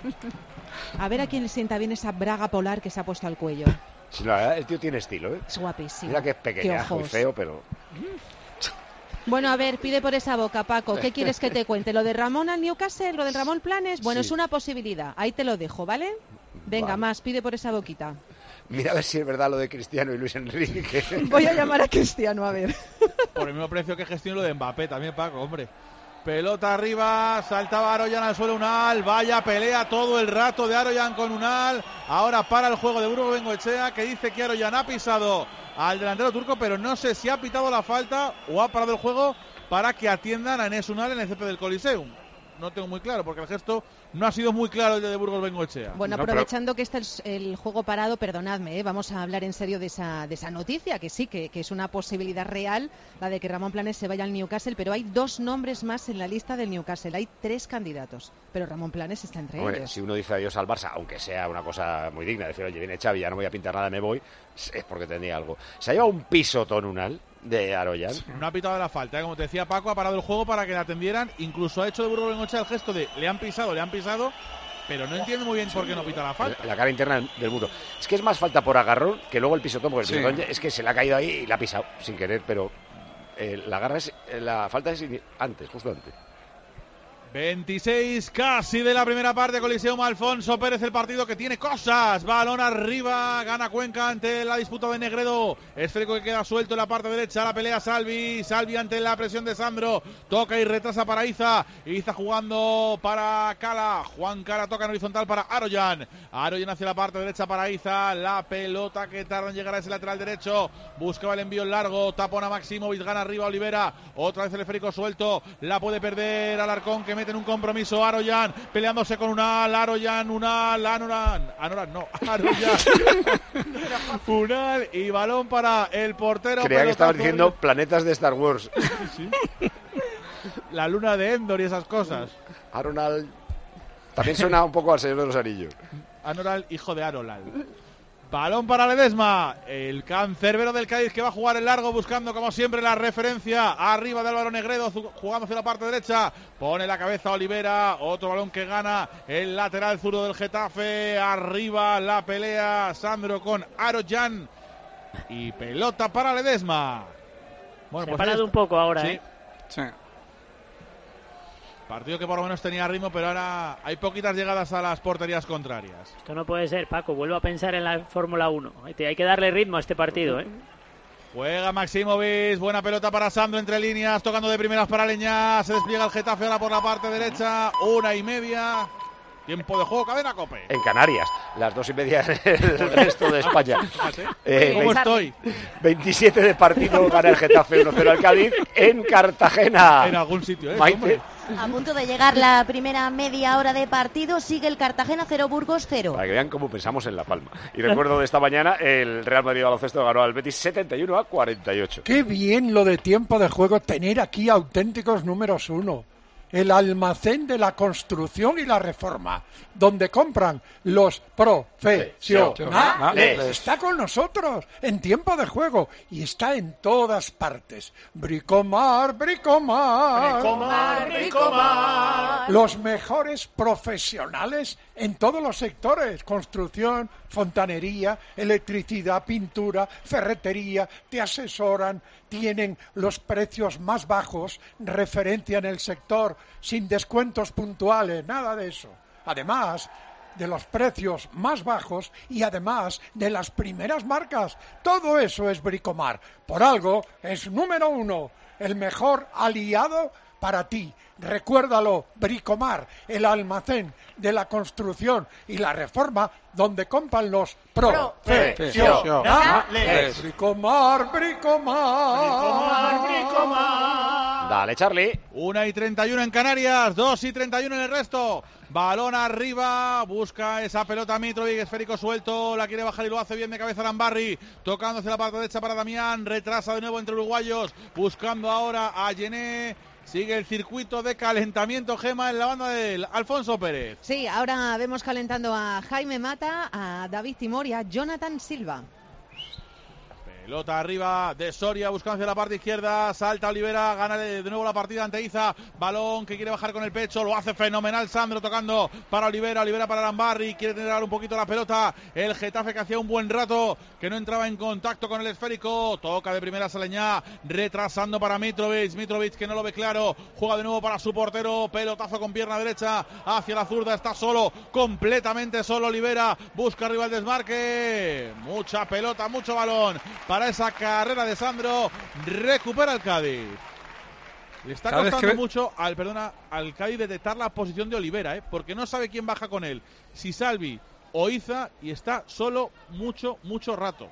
G: A ver a quién le sienta bien esa braga polar que se ha puesto al cuello.
A: Sí, la verdad, el tío tiene estilo,
G: Es guapísimo.
A: Mira que es pequeñajo y feo, pero...
G: Bueno, a ver, pide por esa boca, Paco. ¿Qué quieres que te cuente? ¿Lo de Ramón al Newcastle? ¿Lo de Ramón Planes? Bueno, es una posibilidad. Ahí te lo dejo, ¿vale? Venga, más, pide por esa boquita.
A: Mira a ver si es verdad lo de Cristiano y Luis Enrique.
G: Voy a llamar a Cristiano, a ver.
F: Por el mismo precio que gestiona lo de Mbappé también, Paco, hombre. Pelota arriba, saltaba Aroyan al suelo Unal, vaya pelea todo el rato de Aroyan con Unal. Ahora para el juego de Burgos Bengoechea, que dice que Aroyan ha pisado al delantero turco, pero no sé si ha pitado la falta o ha parado el juego para que atiendan a Enes Unal en el césped del Coliseum. No tengo muy claro, porque el gesto no ha sido muy claro el de Burgos Bengoechea.
G: Bueno, aprovechando que está el juego parado, perdonadme, vamos a hablar en serio de esa noticia, que sí, que es una posibilidad real, la de que Ramón Planes se vaya al Newcastle, pero hay 2 nombres más en la lista del Newcastle, hay 3 candidatos, pero Ramón Planes está entre ellos.
A: Si uno dice adiós al Barça, aunque sea una cosa muy digna, decir, oye, viene Xavi, ya no voy a pintar nada, me voy, es porque tenía algo. Se ha llevado un pisotón Unal de Aroyan.
F: No ha pitado la falta, como te decía Paco, ha parado el juego para que la atendieran, incluso ha hecho de Burgos Bengoechea el gesto de le han pisado, pero no entiendo muy bien por qué no pita la falta.
A: La cara interna del muro. Es que es más falta por agarrón que luego el pisotón, porque el pisotón es que se le ha caído ahí y la ha pisado sin querer, pero la falta es antes, justo antes.
F: 26 casi de la primera parte, Coliseum Alfonso Pérez, el partido que tiene cosas. Balón arriba, gana Cuenca ante la disputa de Negredo. Esférico que queda suelto en la parte derecha, la pelea Salvi ante la presión de Sandro. Toca y retrasa para Iza. Iza jugando para Cala. Juan Cala toca en horizontal para Aroyan. Aroyan hacia la parte derecha para Iza. La pelota que tarda en llegar a ese lateral derecho. Buscaba el envío en largo. Tapona Maximovic, gana arriba Olivera. Otra vez el esférico suelto. La puede perder Alarcón, que mete en un compromiso Aroyan, peleándose con Aroyan. Unal y balón para el portero.
A: Creía que estaban diciendo planetas de Star Wars.
F: Sí. La luna de Endor y esas cosas.
A: Aronal también suena un poco al Señor de los Anillos.
F: Anoral, hijo de Arolal. Balón para Ledesma, el cancerbero del Cádiz, que va a jugar en largo, buscando como siempre la referencia arriba de Álvaro Negredo, jugando hacia la parte derecha, pone la cabeza Olivera, otro balón que gana el lateral zurdo del Getafe, arriba la pelea Sandro con Aroyan y pelota para Ledesma.
E: Bueno, se ha parado un poco ahora,
F: sí. Sí. Partido que por lo menos tenía ritmo, pero ahora hay poquitas llegadas a las porterías contrarias.
E: Esto no puede ser, Paco. Vuelvo a pensar en la Fórmula 1. Hay que darle ritmo a este partido, ¿eh?
F: Juega Maximovic, buena pelota para Sandro entre líneas, tocando de primeras para Leñá. Se despliega el Getafe ahora por la parte derecha. 1:30. Tiempo de juego, cadena COPE.
A: En Canarias, las 2:30 el resto de España.
F: ¿Cómo estoy?
A: 27 de partido, gana el Getafe 1-0 al Cádiz en Cartagena.
F: En algún sitio, ¿eh?
A: Maite.
H: A punto de llegar la primera media hora de partido, sigue el Cartagena 0, Burgos 0.
A: Para que vean cómo pensamos en La Palma. Y recuerdo de esta mañana, el Real Madrid Baloncesto ganó al Betis 71-48.
M: Qué bien lo de tiempo de juego, tener aquí auténticos números uno. El almacén de la construcción y la reforma, donde compran los profesionales, está con nosotros en tiempo de juego y está en todas partes. Bricomar, Bricomar.
D: Bricomar, Bricomar.
M: Los mejores profesionales en todos los sectores: construcción, fontanería, electricidad, pintura, ferretería. Te asesoran, tienen los precios más bajos, referencia en el sector, sin descuentos puntuales, nada de eso. Además de los precios más bajos y además de las primeras marcas. Todo eso es Bricomar. Por algo es número uno, el mejor aliado para ti. Recuérdalo, Bricomar, el almacén de la construcción y la reforma, donde compran los profesionales. Bricomar, Bricomar.
D: Bricomar, Bricomar.
A: Dale, Charlie.
F: 1:31 en Canarias, 2:31 en el resto. Balón arriba, busca esa pelota Mitrovic, esférico suelto, la quiere bajar y lo hace bien de cabeza Lambarri, tocando hacia la parte derecha para Damián, retrasa de nuevo entre uruguayos, buscando ahora a Yené. Sigue el circuito de calentamiento, Gema, en la banda del Alfonso Pérez.
G: Sí, ahora vemos calentando a Jaime Mata, a David Timor y a Jonathan Silva.
F: Pelota arriba de Soria, buscando hacia la parte izquierda, salta Olivera, gana de nuevo la partida ante Iza, balón que quiere bajar con el pecho, lo hace fenomenal Sandro, tocando para Olivera para Lambarri, quiere tener un poquito la pelota, el Getafe que hacía un buen rato, que no entraba en contacto con el esférico, toca de primera Saleñá, retrasando para Mitrovic que no lo ve claro, juega de nuevo para su portero, pelotazo con pierna derecha, hacia la zurda, está solo, completamente solo Olivera, busca arriba el desmarque, mucha pelota, mucho balón, para esa carrera de Sandro, recupera el Cádiz. Le está costando mucho al Cádiz detectar la posición de Olivera, porque no sabe quién baja con él, si Salvi o Iza, y está solo mucho rato.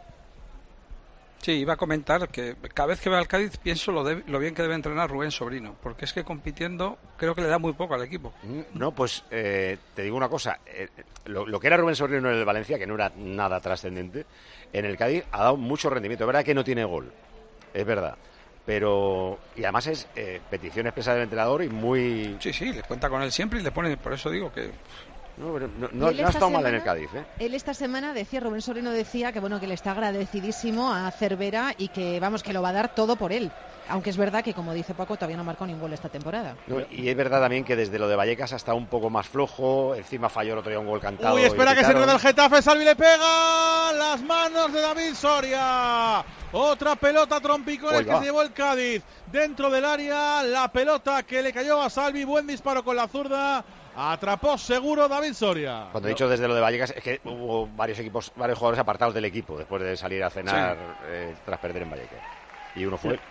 N: Sí, iba a comentar que cada vez que veo al Cádiz pienso lo bien que debe entrenar Rubén Sobrino, porque es que compitiendo creo que le da muy poco al equipo.
A: No, pues te digo una cosa, lo que era Rubén Sobrino en el Valencia, que no era nada trascendente, en el Cádiz ha dado mucho rendimiento. Es verdad que no tiene gol, es verdad, pero y además es petición expresa del entrenador y muy...
N: Sí, le cuenta con él siempre y le pone, por eso digo que...
A: No ha estado mal en el Cádiz,
G: Él esta semana decía, Rubén Sobrino decía que le está agradecidísimo a Cervera y que que lo va a dar todo por él. aunque es verdad que, como dice Paco, todavía no marcó ningún gol esta temporada.
A: No, y es verdad también que desde lo de Vallecas hasta un poco más flojo, encima falló el otro día un gol cantado.
F: Uy, espera que se enreda el Getafe, Salvi le pega las manos de David Soria. Otra pelota trompicones que se llevó el Cádiz dentro del área, la pelota que le cayó a Salvi, buen disparo con la zurda. Atrapó seguro David Soria.
A: Cuando he dicho desde lo de Vallecas es que hubo varios jugadores apartados del equipo después de salir a cenar tras perder en Vallecas. Y uno fue.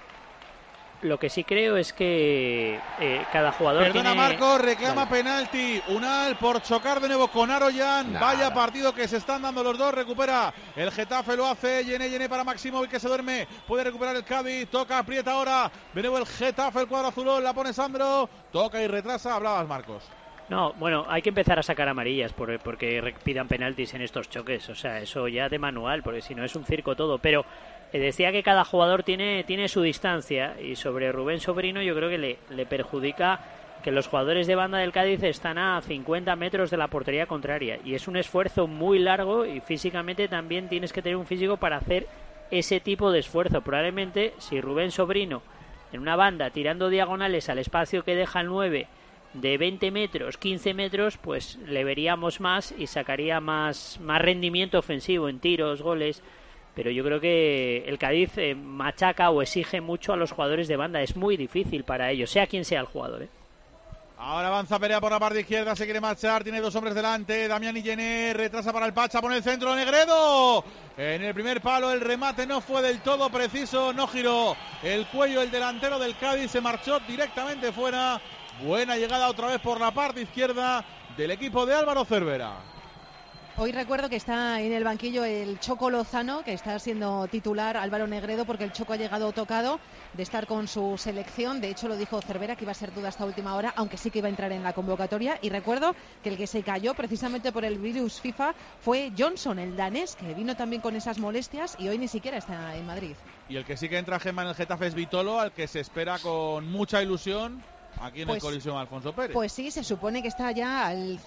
E: Lo que sí creo es que cada jugador
F: Perdona,
E: tiene...
F: Marcos, reclama penalti. Unal por chocar de nuevo con Aroyan. Vaya partido que se están dando los dos. Recupera el Getafe, lo hace. Llené para Maximovic que se duerme. Puede recuperar el Cádiz. Toca, aprieta ahora. De nuevo el Getafe, el cuadro azulón. La pone Sandro. Toca y retrasa. Hablabas, Marcos.
E: No, bueno, hay que empezar a sacar amarillas porque pidan penaltis en estos choques. O sea, eso ya de manual, porque si no es un circo todo. Pero decía que cada jugador tiene su distancia, y sobre Rubén Sobrino yo creo que le perjudica que los jugadores de banda del Cádiz están a 50 metros de la portería contraria. Y es un esfuerzo muy largo y físicamente también tienes que tener un físico para hacer ese tipo de esfuerzo. Probablemente si Rubén Sobrino en una banda tirando diagonales al espacio que deja el 9 de 20 metros, 15 metros, pues le veríamos más y sacaría más rendimiento ofensivo en tiros, goles. Pero yo creo que el Cádiz machaca o exige mucho a los jugadores de banda. Es muy difícil para ellos, sea quien sea el jugador,
F: Ahora avanza Perea por la parte izquierda, se quiere marchar, tiene dos hombres delante, Damián y Llené, retrasa para el Pacha, pone el centro, Negredo. En el primer palo el remate no fue del todo preciso, no giró el cuello el delantero del Cádiz, se marchó directamente fuera. Buena llegada otra vez por la parte izquierda del equipo de Álvaro Cervera.
G: Hoy recuerdo que está en el banquillo el Choco Lozano, que está siendo titular Álvaro Negredo, porque el Choco ha llegado tocado de estar con su selección. De hecho, lo dijo Cervera, que iba a ser duda hasta última hora, aunque sí que iba a entrar en la convocatoria. Y recuerdo que el que se cayó precisamente por el virus FIFA fue Johnson, el danés, que vino también con esas molestias y hoy ni siquiera está en Madrid.
F: Y el que sí que entra, Gemma, en el Getafe es Vitolo, al que se espera con mucha ilusión aquí en el Coliseum Alfonso Pérez.
G: Pues sí, se supone que está ya al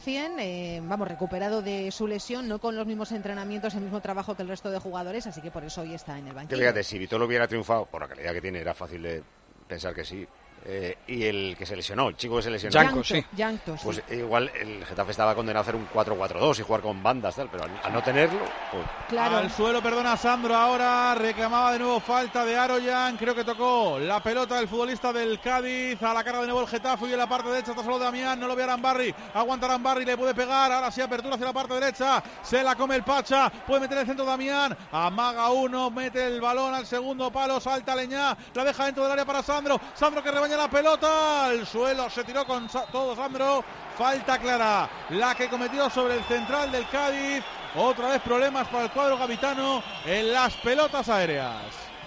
G: 100%, recuperado de su lesión, no con los mismos entrenamientos, el mismo trabajo que el resto de jugadores, así que por eso hoy está en el banquillo.
A: Fíjate, si Vitolo hubiera triunfado, por la calidad que tiene, era fácil de pensar que sí. Y el que se lesionó, el chico que se lesionó,
G: Llanto,
A: pues igual el Getafe estaba condenado a hacer un 4-4-2 y jugar con bandas, tal, pero al no tenerlo, pues...
G: Claro.
F: Al suelo, perdona, Sandro ahora, reclamaba de nuevo falta de Aroyan, creo que tocó la pelota del futbolista del Cádiz, a la cara de nuevo el Getafe y en la parte derecha está solo Damián, no lo ve Arambarri, aguanta Arambarri, le puede pegar, ahora sí apertura hacia la parte derecha, se la come el Pacha, puede meter el centro Damián, amaga uno, mete el balón al segundo palo, salta Leñá, la deja dentro del área para Sandro que rebaña la pelota al suelo, se tiró con todo Sandro, falta clara la que cometió sobre el central del Cádiz. Otra vez problemas para el cuadro gavitano en las pelotas aéreas.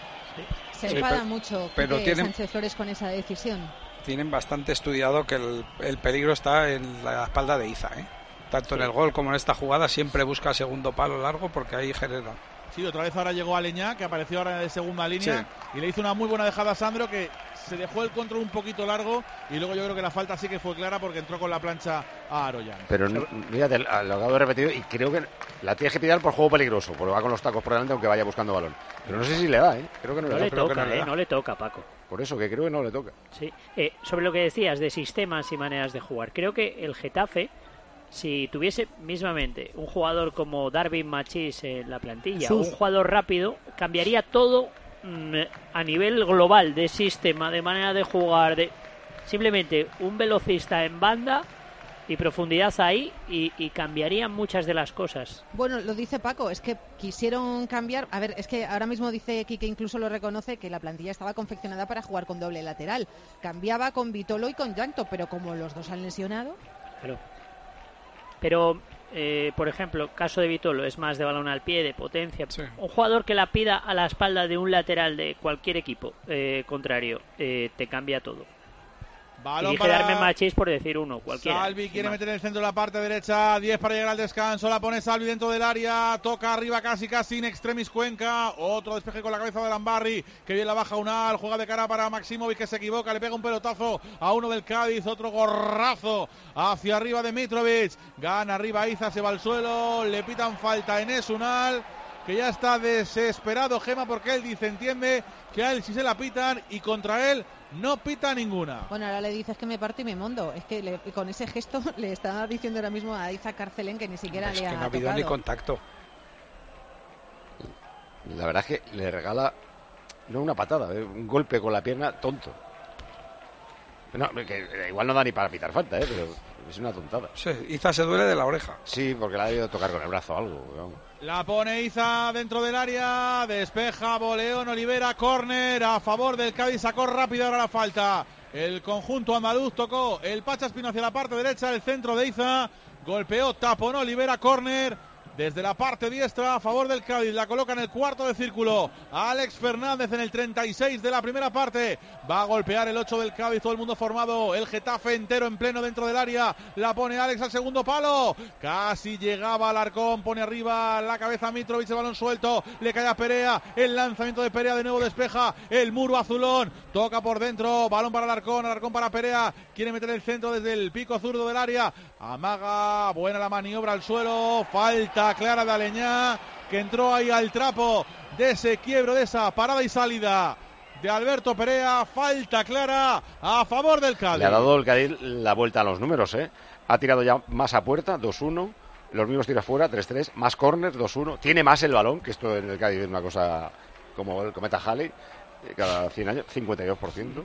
G: Se enfada mucho Sánchez Flores con esa decisión.
N: Tienen bastante estudiado que el peligro está en la espalda de Iza, tanto en el gol como en esta jugada siempre busca segundo palo largo porque ahí genera.
F: Sí, otra vez ahora llegó Aleñá, que apareció ahora de segunda línea, y le hizo una muy buena dejada a Sandro, que se dejó el control un poquito largo, y luego yo creo que la falta sí que fue clara porque entró con la plancha a Aroyan.
A: Pero fíjate, lo acabo de repetir, y creo que la tienes que tirar por juego peligroso, porque va con los tacos por delante aunque vaya buscando balón. Pero no sé si le da, creo que no le da.
E: No le toca, Paco.
A: Por eso, que creo que no le toca.
E: Sí. Sobre lo que decías de sistemas y maneras de jugar, creo que el Getafe, si tuviese mismamente un jugador como Darwin Machís en la plantilla, un jugador rápido, cambiaría todo a nivel global de sistema, de manera de jugar, de simplemente un velocista en banda y profundidad ahí y cambiarían muchas de las cosas.
G: Bueno, lo dice Paco, es que quisieron cambiar, a ver, es que ahora mismo dice Quique, incluso lo reconoce, que la plantilla estaba confeccionada para jugar con doble lateral, cambiaba con Vitolo y con Llanto, pero como los dos han lesionado...
E: Claro. Pero, por ejemplo, caso de Vitolo es más de balón al pie, de potencia. Sí. Un jugador que la pida a la espalda de un lateral de cualquier equipo contrario, te cambia todo.
F: Balón
E: y dije darme Machís por decir uno, cualquiera.
F: Salvi quiere meter en el centro de la parte derecha, 10 para llegar al descanso, la pone Salvi dentro del área, toca arriba casi in extremis Cuenca, otro despeje con la cabeza de Lambarri, que bien la baja Unal, juega de cara para Maximovic que se equivoca, le pega un pelotazo a uno del Cádiz, otro gorrazo hacia arriba de Mitrovic, gana arriba Iza, se va al suelo, le pitan falta Enes Unal. que ya está desesperado, Gema, porque él dice, entiende que a él sí se la pitan y contra él no pita ninguna.
G: Bueno, ahora le dices que me parto y me mondo. Es que con ese gesto le está diciendo ahora mismo a Iza Carcelén que ni siquiera le ha
N: que no ha habido
G: tocado.
N: ni contacto.
A: La verdad es que le regala, no una patada, un golpe con la pierna tonto. No, que igual no da ni para pitar falta, pero es una tontada.
N: Sí, Iza se duele de la oreja.
A: Sí, porque le ha debido tocar con el brazo o algo. Vamos.
F: La pone Iza dentro del área, despeja, Boleón, Olivera, córner a favor del Cádiz, sacó rápido ahora la falta. El conjunto andaluz tocó el Pacha Espino hacia la parte derecha, el centro de Iza, golpeó, taponó Olivera, córner. Desde la parte diestra a favor del Cádiz, la coloca en el cuarto de círculo. Alex Fernández en el 36 de la primera parte. Va a golpear el 8 del Cádiz, todo el mundo formado. El Getafe entero en pleno dentro del área. La pone Alex al segundo palo. Casi llegaba Alarcón, pone arriba la cabeza Mitrovic, el balón suelto. Le cae a Perea. El lanzamiento de Perea de nuevo despeja el muro azulón. Toca por dentro, balón para Alarcón, Alarcón para Perea. Quiere meter el centro desde el pico zurdo del área. Amaga, buena la maniobra al suelo. Falta clara de Aleñá, que entró ahí al trapo de ese quiebro, de esa parada y salida de Alberto Perea. Falta clara a favor del Cádiz.
A: Le ha dado el Cádiz la vuelta a los números, Ha tirado ya más a puerta, 2-1. Los mismos tiros fuera, 3-3. Más córners, 2-1. Tiene más el balón, que esto en el Cádiz es una cosa como el cometa Halley, cada 100 años, 52%.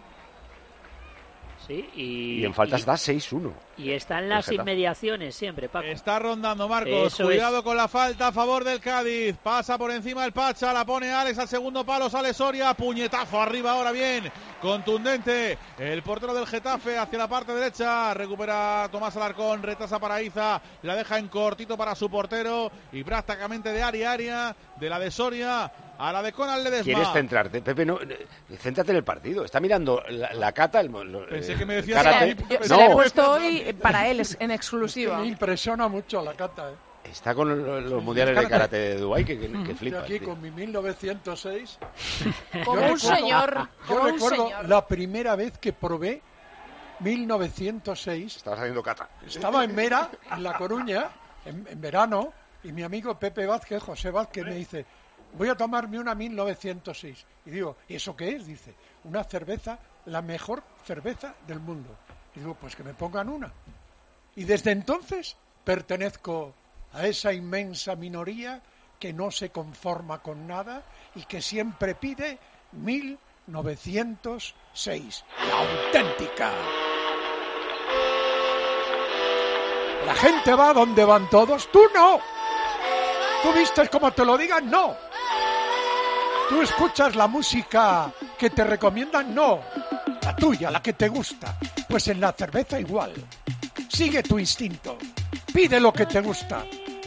E: Sí,
A: y en faltas da 6-1.
E: Y está en las inmediaciones siempre, Paco.
F: Está rondando Marcos.
E: Eso
F: cuidado con la falta a favor del Cádiz. Pasa por encima el Pacha, la pone Alex al segundo palo, sale Soria, puñetazo arriba ahora bien, contundente. El portero del Getafe hacia la parte derecha, recupera Tomás Alarcón, retrasa para Iza, la deja en cortito para su portero y prácticamente de área a área, de la de Soria a la de Conan Ledesma.
A: ¿Quieres centrarte, Pepe? No, céntrate en el partido. Está mirando la cata.
F: Pensé que me decías
J: se la he puesto hoy para él, en exclusiva.
M: Me impresiona mucho la cata,
A: Está con los mundiales de karate de Dubái que flipa.
M: Estoy aquí con mi 1906.
J: Como un señor.
M: Yo recuerdo la primera vez que probé 1906.
A: Estabas haciendo kata.
M: Estaba en Mera, en La Coruña, en verano, y mi amigo Pepe Vázquez, José Vázquez, me dice: voy a tomarme una 1906. Y digo, ¿y eso qué es? Dice, una cerveza, la mejor cerveza del mundo. Y digo, pues que me pongan una. Y desde entonces pertenezco a esa inmensa minoría que no se conforma con nada y que siempre pide 1906. La auténtica. La gente va donde van todos, tú no. ¿Tú vistes como te lo digan? No. ¿Tú escuchas la música que te recomiendan? No. La tuya, la que te gusta. Pues en la cerveza igual. Sigue tu instinto. Pide lo que te gusta.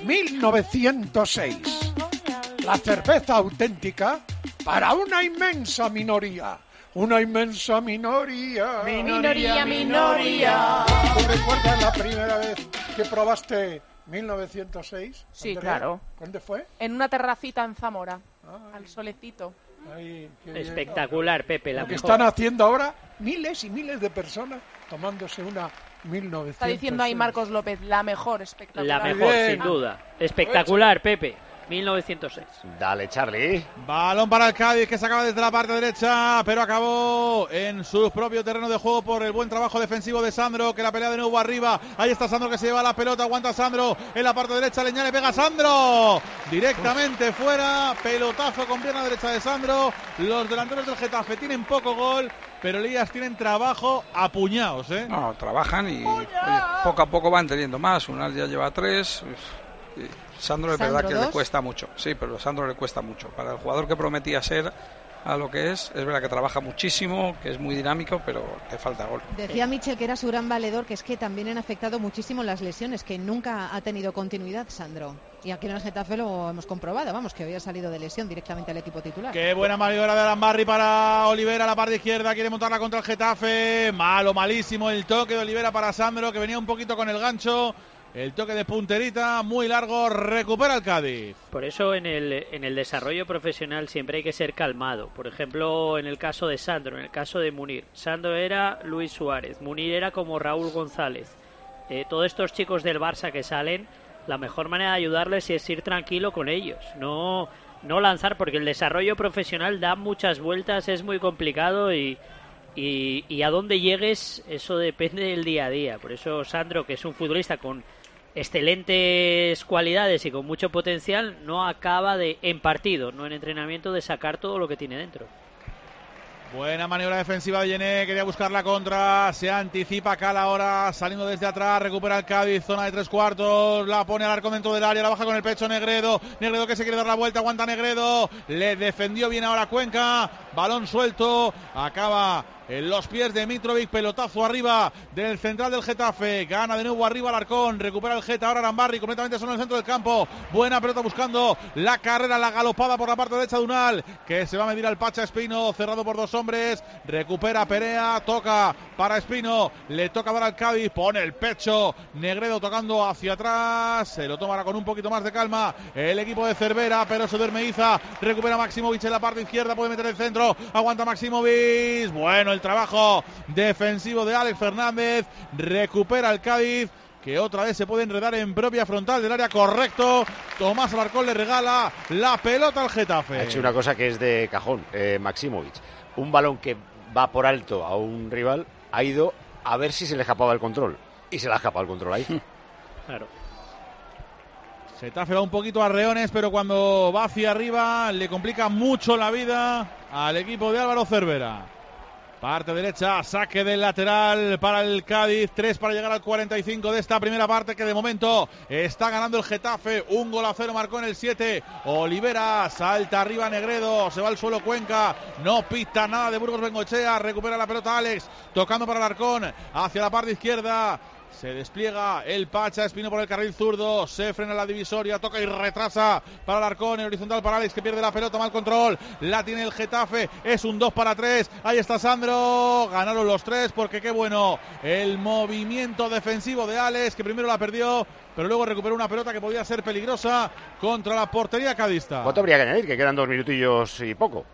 M: 1906. La cerveza auténtica para una inmensa minoría. Una inmensa minoría.
J: Minoría.
M: ¿Tú recuerdas la primera vez que probaste 1906?
J: Sí, claro.
M: ¿Dónde fue?
J: En una terracita en Zamora, al solecito.
M: Ay,
E: espectacular, Pepe.
M: Lo que están haciendo ahora miles y miles de personas tomándose una 1906.
J: Está diciendo ahí Marcos López, la mejor, espectacular.
E: La mejor, sin duda. Espectacular, Pepe. 1906.
A: Dale, Charlie.
F: Balón para el Cádiz, que sacaba desde la parte derecha, pero acabó en su propio terreno de juego por el buen trabajo defensivo de Sandro, que la pelea de nuevo arriba. Ahí está Sandro, que se lleva la pelota, aguanta Sandro en la parte derecha, Leñá le pega a Sandro directamente fuera, pelotazo con pierna derecha de Sandro. Los delanteros del Getafe tienen poco gol, pero Elías tienen trabajo a puñados,
N: No, trabajan y oye, poco a poco van teniendo más. Unal ya lleva 3. Sandro es verdad que le cuesta mucho, sí, pero a Sandro le cuesta mucho. Para el jugador que prometía ser a lo que es verdad que trabaja muchísimo, que es muy dinámico, pero le falta gol.
G: Decía Michel que era su gran valedor, que es que también han afectado muchísimo las lesiones, que nunca ha tenido continuidad Sandro. Y aquí en el Getafe lo hemos comprobado, vamos, que hoy ha salido de lesión directamente al equipo titular.
F: Qué buena maniobra de Arambarri para Olivera, la parte izquierda, quiere montarla contra el Getafe. Malísimo el toque de Olivera para Sandro, que venía un poquito con el gancho. El toque de punterita, muy largo, recupera el Cádiz.
E: Por eso en el desarrollo profesional siempre hay que ser calmado. Por ejemplo, en el caso de Sandro, en el caso de Munir. Sandro era Luis Suárez, Munir era como Raúl González. Todos estos chicos del Barça que salen, la mejor manera de ayudarles es ir tranquilo con ellos. No no lanzar, porque el desarrollo profesional da muchas vueltas, es muy complicado y a dónde llegues, eso depende del día a día. Por eso Sandro, que es un futbolista con excelentes cualidades y con mucho potencial, no acaba en partido, no en entrenamiento, de sacar todo lo que tiene dentro.
F: Buena maniobra defensiva de Yené, quería buscar la contra, se anticipa Cala ahora, saliendo desde atrás, recupera el Cádiz, zona de 3/4, la pone al arco dentro del área, la baja con el pecho Negredo que se quiere dar la vuelta, aguanta Negredo, le defendió bien ahora Cuenca, balón suelto, acaba en los pies de Mitrovic, pelotazo arriba del central del Getafe, gana de nuevo arriba Alarcón, recupera el Geta ahora Arambarri, completamente solo en el centro del campo, buena pelota buscando la carrera, la galopada por la parte derecha de Unal, que se va a medir al Pacha Espino, cerrado por dos hombres, recupera Perea, toca para Espino, le toca dar al Cádiz, pone el pecho, Negredo tocando hacia atrás, se lo tomará con un poquito más de calma el equipo de Cervera, pero se duerme Iza, recupera Maximovic en la parte izquierda, puede meter el centro, aguanta Maximovic, bueno el trabajo defensivo de Alex Fernández, recupera el Cádiz, que otra vez se puede enredar en propia frontal del área, correcto, Tomás Alarcón le regala la pelota al Getafe.
A: Ha hecho una cosa que es de cajón, Maximovic, un balón que va por alto a un rival, ha ido a ver si se le escapaba el control, y se le ha escapado el control ahí.
E: Claro.
F: Getafe va un poquito a reones, pero cuando va hacia arriba le complica mucho la vida al equipo de Álvaro Cervera. Parte derecha, saque del lateral para el Cádiz, 3 para llegar al 45 de esta primera parte, que de momento está ganando el Getafe, 1-0 marcó en el 7, Olivera, salta arriba Negredo, se va al suelo Cuenca, no pita nada de Burgos Bengoechea, recupera la pelota Alex, tocando para Alarcón, hacia la parte izquierda, se despliega el Pacha Espino por el carril zurdo, se frena la divisoria, toca y retrasa para Alarcón, en horizontal para Alex, que pierde la pelota, mal control, la tiene el Getafe, es un 2-3, ahí está Sandro, ganaron los 3 porque qué bueno el movimiento defensivo de Alex, que primero la perdió, pero luego recuperó una pelota que podía ser peligrosa contra la portería cadista.
A: ¿Cuánto habría que añadir? Que quedan 2 minutillos y poco.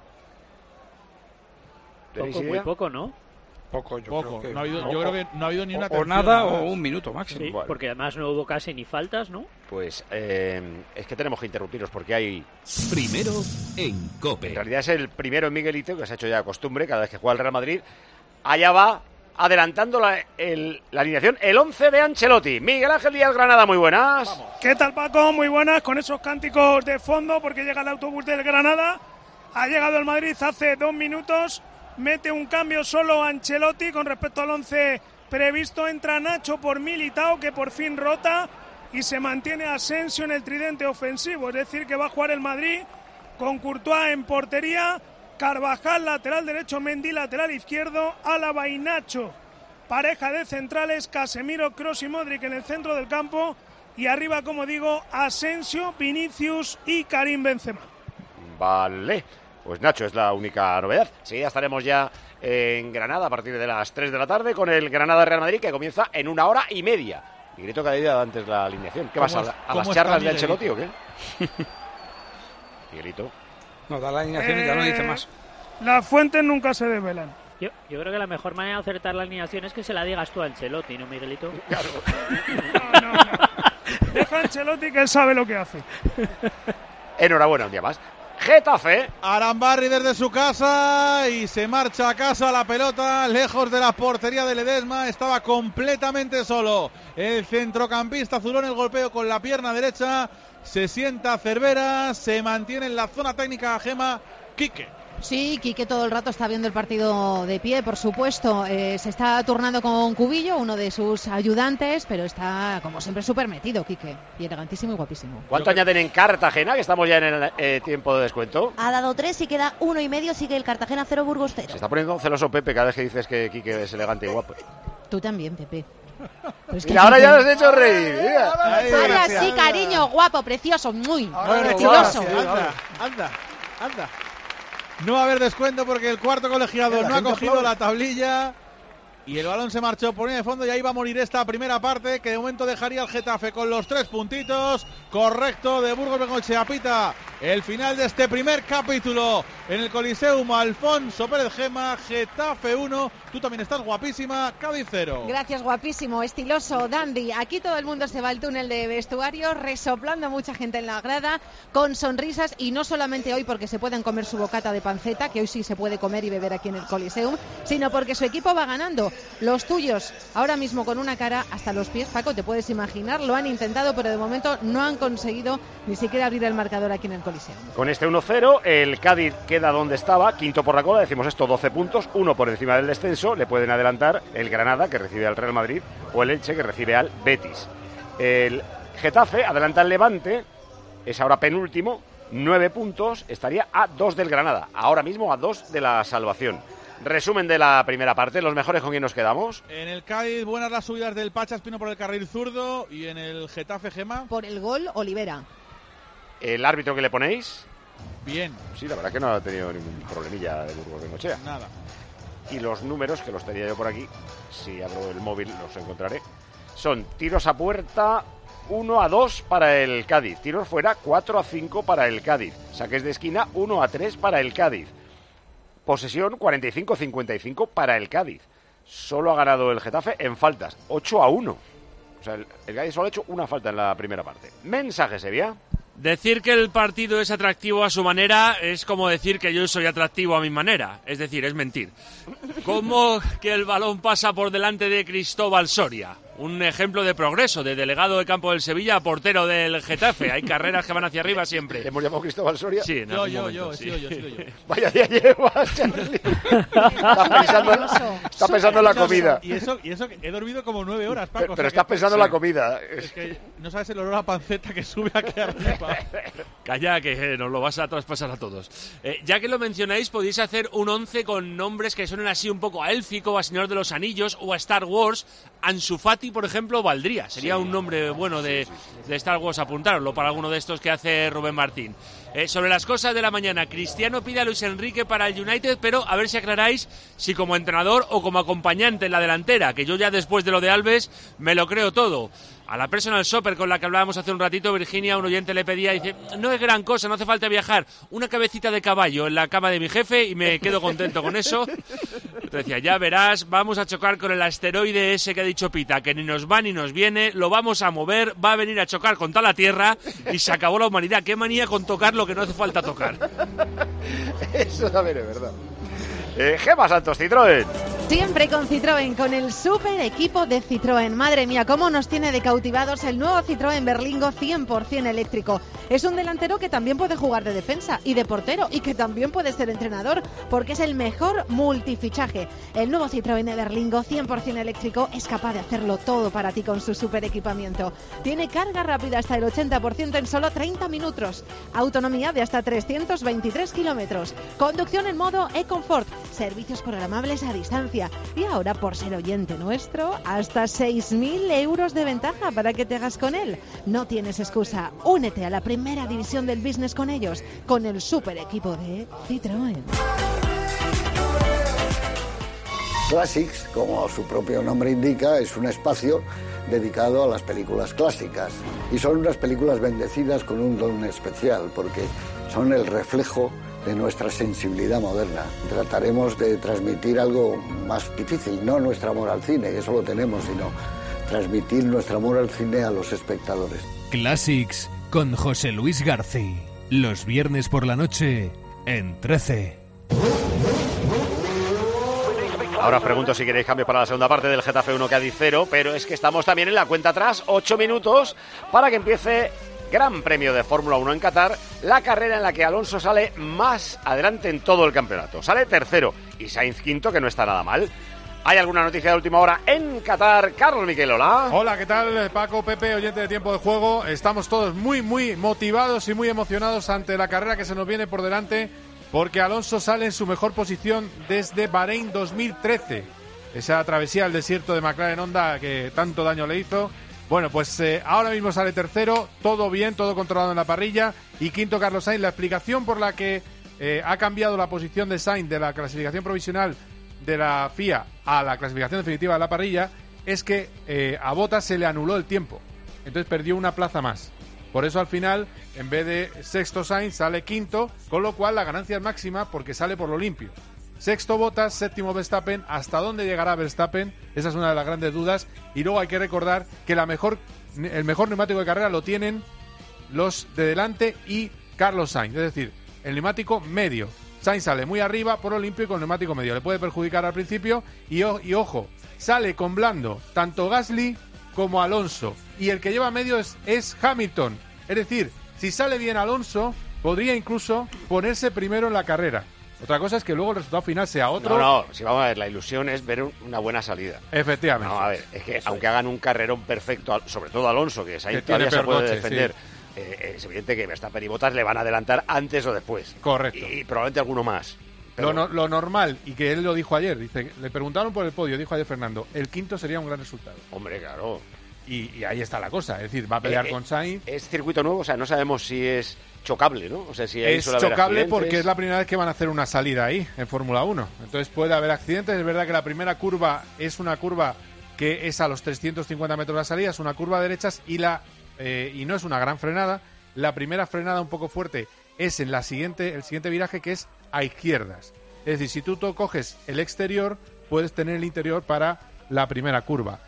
E: Muy poco, ¿no?
N: Poco.
F: Creo que yo creo que no ha habido ni una
N: o nada o un minuto máximo.
E: Sí, porque además no hubo casi ni faltas, ¿no?
A: Pues es que tenemos que interrumpirlos porque hay...
O: Primero en COPE.
A: En realidad es el primero en Miguelito, que se ha hecho ya costumbre cada vez que juega el Real Madrid. Allá va, adelantando la alineación, el 11 de Ancelotti. Miguel Ángel Díaz Granada, muy buenas.
P: Vamos. ¿Qué tal, Paco? Muy buenas, con esos cánticos de fondo, porque llega el autobús del Granada. Ha llegado el Madrid hace 2 minutos. Mete un cambio solo Ancelotti con respecto al 11 previsto. Entra Nacho por Militao, que por fin rota, y se mantiene Asensio en el tridente ofensivo. Es decir, que va a jugar el Madrid con Courtois en portería, Carvajal lateral derecho, Mendy lateral izquierdo, Álava y Nacho pareja de centrales, Casemiro, Kroos y Modric en el centro del campo, y arriba, como digo, Asensio, Vinicius y Karim Benzema.
A: Vale. Pues Nacho es la única novedad. Sí, ya estaremos ya en Granada a partir de las 3 de la tarde con el Granada-Real Madrid, que comienza en 1 hora y media. Y grito cada día antes la alineación. ¿Qué vas a las charlas de Ancelotti o qué? Miguelito.
N: No, da la alineación y ya no dice más.
P: Las fuentes nunca se desvelan.
E: Yo creo que la mejor manera de acertar la alineación es que se la digas tú a Ancelotti, ¿no, Miguelito?
A: Claro.
P: No. Deja a Ancelotti, que él sabe lo que hace.
A: Enhorabuena un día más. Getafe.
F: Arambarri desde su casa y se marcha a casa la pelota, lejos de la portería de Ledesma, estaba completamente solo el centrocampista azulón, el golpeo con la pierna derecha, se sienta Cervera, se mantiene en la zona técnica Gema. Quique.
G: Sí, Quique todo el rato está viendo el partido de pie, por supuesto. Se está turnando con Cubillo, uno de sus ayudantes, pero está, como siempre, súper metido, Quique. Y elegantísimo y guapísimo.
A: ¿Cuánto añaden en Cartagena, que estamos ya en el tiempo de descuento?
H: Ha dado 3 y queda 1,5, sigue el Cartagena 0, Burgos 0.
A: Se está poniendo celoso Pepe cada vez que dices que Quique es elegante y guapo.
G: Tú también, Pepe.
A: Y ahora ya los he hecho reír.
G: Ahora sí, cariño, guapo, precioso, muy precioso.
F: Anda. No va a haber descuento porque el cuarto colegiado no ha cogido la tablilla y el balón se marchó por línea de fondo, y ahí va a morir esta primera parte, que de momento dejaría al Getafe con los 3 puntitos. Correcto de Burgos Bengoechea, pita el final de este primer capítulo en el Coliseum Alfonso Pérez Gema. Getafe 1, tú también estás guapísima, Cádiz 0.
G: Gracias, guapísimo, estiloso, dandy. Aquí todo el mundo se va al túnel de vestuario, resoplando mucha gente en la grada, con sonrisas, y no solamente hoy porque se pueden comer su bocata de panceta, que hoy sí se puede comer y beber aquí en el Coliseum, sino porque su equipo va ganando. Los tuyos, ahora mismo con una cara hasta los pies, Paco, te puedes imaginar, lo han intentado, pero de momento no han conseguido ni siquiera abrir el marcador aquí en el Coliseum.
A: Con este 1-0, el Cádiz queda donde estaba, quinto por la cola, decimos esto, 12 puntos, uno por encima del descenso. Le pueden adelantar el Granada, que recibe al Real Madrid, o el Elche, que recibe al Betis. El Getafe adelanta al Levante, es ahora penúltimo, 9 puntos, estaría a 2 del Granada, ahora mismo a 2 de la salvación. Resumen de la primera parte, los mejores con quién nos quedamos.
F: En el Cádiz, buenas las subidas del Pacha Espino por el carril zurdo, y en el Getafe, Gema,
G: por el gol, Olivera.
A: ¿El árbitro que le ponéis?
F: Bien.
A: Sí, la verdad que no ha tenido ningún problemilla de Burgos Bengoechea.
F: Nada.
A: Y los números, que los tenía yo por aquí, si abro el móvil los encontraré, son tiros a puerta 1-2 para el Cádiz, tiros fuera 4-5 para el Cádiz, saques de esquina 1-3 para el Cádiz, posesión 45-55 para el Cádiz. Solo ha ganado el Getafe en faltas, 8-1. O sea, el Cádiz solo ha hecho una falta en la primera parte. Mensaje, Sevilla.
Q: Decir que el partido es atractivo a su manera es como decir que yo soy atractivo a mi manera. Es decir, es mentir. Como que el balón pasa por delante de Cristóbal Soria. Un ejemplo de progreso, de delegado de campo del Sevilla a portero del Getafe. Hay carreras que van hacia arriba siempre.
A: ¿Hemos llamado Cristóbal Soria?
Q: Sí, en algún momento,
F: he sido yo.
A: Vaya día llevas, Charlie. Está pensando en la comida.
F: Y eso que he dormido como 9 horas, Paco.
A: Pero estás pensando en la comida.
F: Es que no sabes el olor a panceta que sube aquí arriba.
Q: Calla, que nos lo vas a traspasar a todos. Ya que lo mencionáis, podéis hacer un 11 con nombres que suenen así un poco a élfico, a Señor de los Anillos o a Star Wars. Ansu Fati, por ejemplo, valdría. Sería un nombre bueno de Star Wars. Apuntároslo para alguno de estos que hace Rubén Martín. Sobre las cosas de la mañana, Cristiano pide a Luis Enrique para el United, pero a ver si aclaráis si como entrenador o como acompañante en la delantera, que yo ya después de lo de Alves me lo creo todo. A la personal shopper con la que hablábamos hace un ratito, Virginia, un oyente le pedía, dice, no es gran cosa, no hace falta viajar, una cabecita de caballo en la cama de mi jefe y me quedo contento con eso. Entonces decía, ya verás, vamos a chocar con el asteroide ese que ha dicho Pita, que ni nos va ni nos viene, lo vamos a mover, va a venir a chocar contra la Tierra y se acabó la humanidad. Qué manía con tocar lo que no hace falta tocar.
A: Eso también es verdad. Gema Santos, Citroën.
G: Siempre con Citroën, con el super equipo de Citroën. Madre mía, cómo nos tiene de cautivados el nuevo Citroën Berlingo 100% eléctrico. Es un delantero que también puede jugar de defensa y de portero, y que también puede ser entrenador, porque es el mejor multifichaje. El nuevo Citroën Berlingo 100% eléctrico es capaz de hacerlo todo para ti con su super equipamiento. Tiene carga rápida hasta el 80% en solo 30 minutos. Autonomía de hasta 323 kilómetros. Conducción en modo eComfort. Servicios programables a distancia. Y ahora, por ser oyente nuestro, hasta 6.000 euros de ventaja para que te hagas con él. No tienes excusa. Únete a la primera división del business con ellos, con el super equipo de Citroën.
R: Classics, como su propio nombre indica, es un espacio dedicado a las películas clásicas. Y son unas películas bendecidas con un don especial, porque son el reflejo de nuestra sensibilidad moderna. Trataremos de transmitir algo más difícil, no nuestro amor al cine, eso lo tenemos, sino transmitir nuestro amor al cine a los espectadores.
O: Classics con José Luis García. Los viernes por la noche en 13.
A: Ahora os pregunto si queréis cambio para la segunda parte del Getafe 1 Cádiz 0, pero es que estamos también en la cuenta atrás, 8 minutos para que empiece Gran Premio de Fórmula 1 en Qatar, la carrera en la que Alonso sale más adelante en todo el campeonato. Sale tercero y Sainz quinto, que no está nada mal. ¿Hay alguna noticia de última hora en Qatar? Carlos Miquel, hola.
S: Hola, ¿qué tal? Paco, Pepe, oyente de Tiempo de Juego. Estamos todos muy motivados y muy emocionados ante la carrera que se nos viene por delante, porque Alonso sale en su mejor posición desde Bahrein 2013. Esa travesía al desierto de McLaren Honda que tanto daño le hizo. Bueno, pues ahora mismo sale tercero, todo bien, todo controlado en la parrilla, y quinto Carlos Sainz. La explicación por la que ha cambiado la posición de Sainz de la clasificación provisional de la FIA a la clasificación definitiva de la parrilla es que a Bottas se le anuló el tiempo, entonces perdió una plaza más. Por eso al final, en vez de sexto Sainz, sale quinto, con lo cual la ganancia es máxima porque sale por lo limpio. Sexto Bottas, séptimo Verstappen. ¿Hasta dónde llegará Verstappen? Esa es una de las grandes dudas. Y luego hay que recordar que el mejor neumático de carrera lo tienen los de delante y Carlos Sainz. Es decir, el neumático medio. Sainz sale muy arriba por lo limpio y con el neumático medio. Le puede perjudicar al principio. Y ojo, sale con blando tanto Gasly como Alonso. Y el que lleva medio es Hamilton. Es decir, si sale bien Alonso, podría incluso ponerse primero en la carrera. Otra cosa es que luego el resultado final sea otro.
A: No, si vamos a ver, la ilusión es ver una buena salida.
S: Efectivamente.
A: No, a ver, es que eso aunque hagan un carrerón perfecto, sobre todo Alonso, que Sainz
S: tiene
A: todavía se puede
S: coche,
A: defender, sí. Es evidente que Verstappen y Bottas le van a adelantar antes o después.
S: Correcto.
A: Y probablemente alguno más.
S: Pero... Lo normal, y que él lo dijo ayer, dice, le preguntaron por el podio, dijo ayer Fernando, el quinto sería un gran resultado.
A: Hombre, claro.
S: Y ahí está la cosa, es decir, va a pelear con Sainz.
A: Es circuito nuevo, o sea, no sabemos si es chocable, ¿no? O sea, si
S: es chocable porque es la primera vez que van a hacer una salida ahí, en Fórmula 1. Entonces puede haber accidentes. Es verdad que la primera curva es una curva que es a los 350 metros de la salida, es una curva de derechas y no es una gran frenada. La primera frenada un poco fuerte es en el siguiente viraje, que es a izquierdas. Es decir, si tú coges el exterior, puedes tener el interior para la primera curva.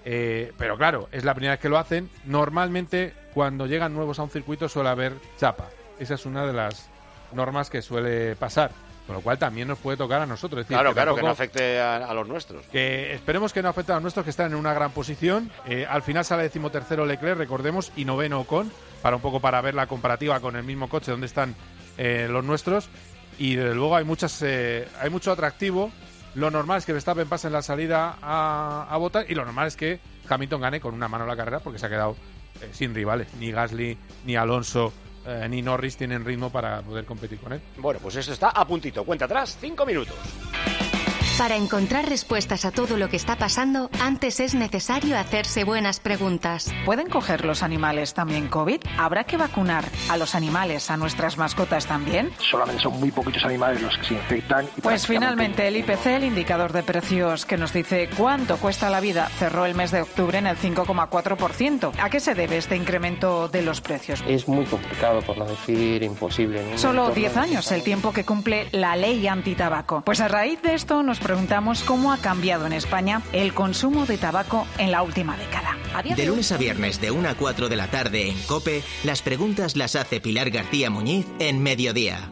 S: Pero claro, es la primera vez que lo hacen. Normalmente cuando llegan nuevos a un circuito suele haber chapa. Esa es una de las normas que suele pasar, con lo cual también nos puede tocar a nosotros. Es decir,
A: claro, que no afecte a los nuestros.
S: Que esperemos que no afecte a los nuestros, que están en una gran posición. Al final sale 13º Leclerc, recordemos, y 9º Ocon, para ver la comparativa con el mismo coche donde están los nuestros. Y desde luego hay mucho atractivo. Lo normal es que Verstappen pase en la salida a Bottas y lo normal es que Hamilton gane con una mano la carrera porque se ha quedado sin rivales. Ni Gasly, ni Alonso, ni Norris tienen ritmo para poder competir con él.
A: Bueno, pues eso está a puntito. Cuenta atrás, 5 minutos.
T: Para encontrar respuestas a todo lo que está pasando, antes es necesario hacerse buenas preguntas.
U: ¿Pueden coger los animales también COVID? ¿Habrá que vacunar a los animales, a nuestras mascotas también?
D: Solamente son muy poquitos animales los que se infectan.
U: Pues finalmente el IPC, el indicador de precios que nos dice cuánto cuesta la vida, cerró el mes de octubre en el 5,4%. ¿A qué se debe este incremento de los precios?
V: Es muy complicado, por no decir imposible.
U: Solo 10 años el tiempo que cumple la ley antitabaco. Pues a raíz de esto nos preguntamos cómo ha cambiado en España el consumo de tabaco en la última década.
W: De lunes a viernes de 1 a 4 de la tarde en COPE, las preguntas las hace Pilar García Muñiz en Mediodía.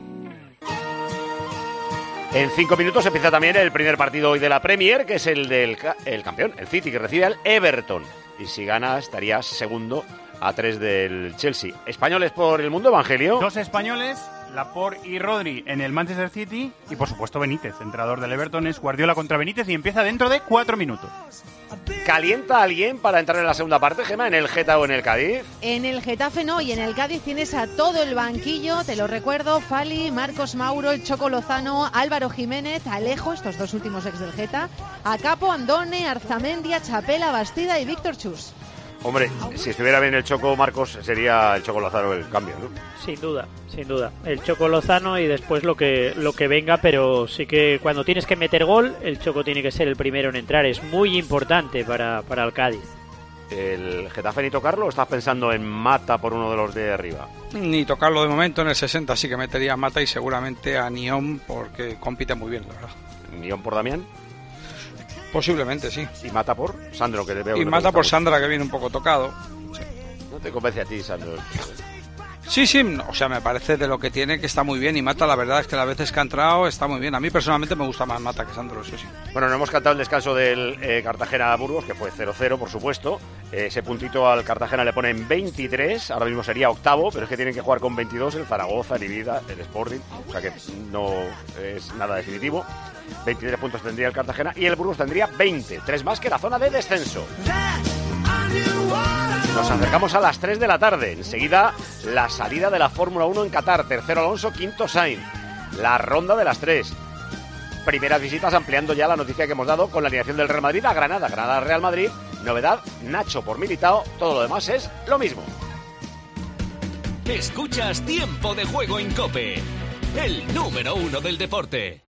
A: En 5 minutos empieza también el primer partido hoy de la Premier, que es el del campeón, el City, que recibe al Everton. Y si gana estaría segundo a 3 del Chelsea. Españoles por el mundo, Evangelio.
X: 2 españoles, Laporte y Rodri en el Manchester City y por supuesto Benítez, entrenador del Everton, es Guardiola contra Benítez y empieza dentro de 4 minutos.
A: ¿Calienta alguien para entrar en la segunda parte, Gemma, en el Getafe o en el Cádiz?
G: En el Getafe no, y en el Cádiz tienes a todo el banquillo, te lo recuerdo, Fali, Marcos Mauro, el Choco Lozano, Álvaro Jiménez, Alejo, estos dos últimos ex del Geta, a Capo, Andone, Arzamendia, Chapela, Bastida y Víctor Chus.
A: Hombre, si estuviera bien el Choco, Marcos, sería el Choco Lozano el cambio, ¿no?
E: Sin duda. El Choco Lozano y después lo que venga, pero sí que cuando tienes que meter gol, el Choco tiene que ser el primero en entrar. Es muy importante para el Cádiz.
A: ¿El Getafe ni tocarlo o estás pensando en Mata por uno de los de arriba?
N: Ni tocarlo de momento, en el 60 sí que metería a Mata y seguramente a Nión porque compite muy bien, la verdad.
A: ¿Nión por Damián?
N: Posiblemente, sí.
A: ¿Y Mata por Sandro, que le veo?
N: Y Mata por Sandra, que viene un poco tocado.
A: Sí. ¿No te convence a ti, Sandro?
N: Sí, o sea, me parece de lo que tiene que está muy bien. Y Mata, la verdad es que las veces que ha entrado está muy bien. A mí personalmente me gusta más Mata que Sandro, eso sí.
A: Bueno, no hemos cantado el descanso del Cartagena-Burgos, que fue 0-0, por supuesto. Ese puntito al Cartagena le ponen 23, ahora mismo sería octavo, pero es que tienen que jugar con 22 el Zaragoza, el Ibiza, el Sporting, o sea que no es nada definitivo. 23 puntos tendría el Cartagena y el Burgos tendría 20, 3 más que la zona de descenso. Nos acercamos a las 3 de la tarde. Enseguida la salida de la Fórmula 1 en Qatar. Tercero Alonso, quinto Sainz. La ronda de las 3. Primeras visitas, ampliando ya la noticia que hemos dado con la alineación del Real Madrid a Granada. Granada-Real Madrid. Novedad, Nacho por Militao. Todo lo demás es lo mismo.
O: Escuchas Tiempo de Juego en COPE, el número 1 del deporte.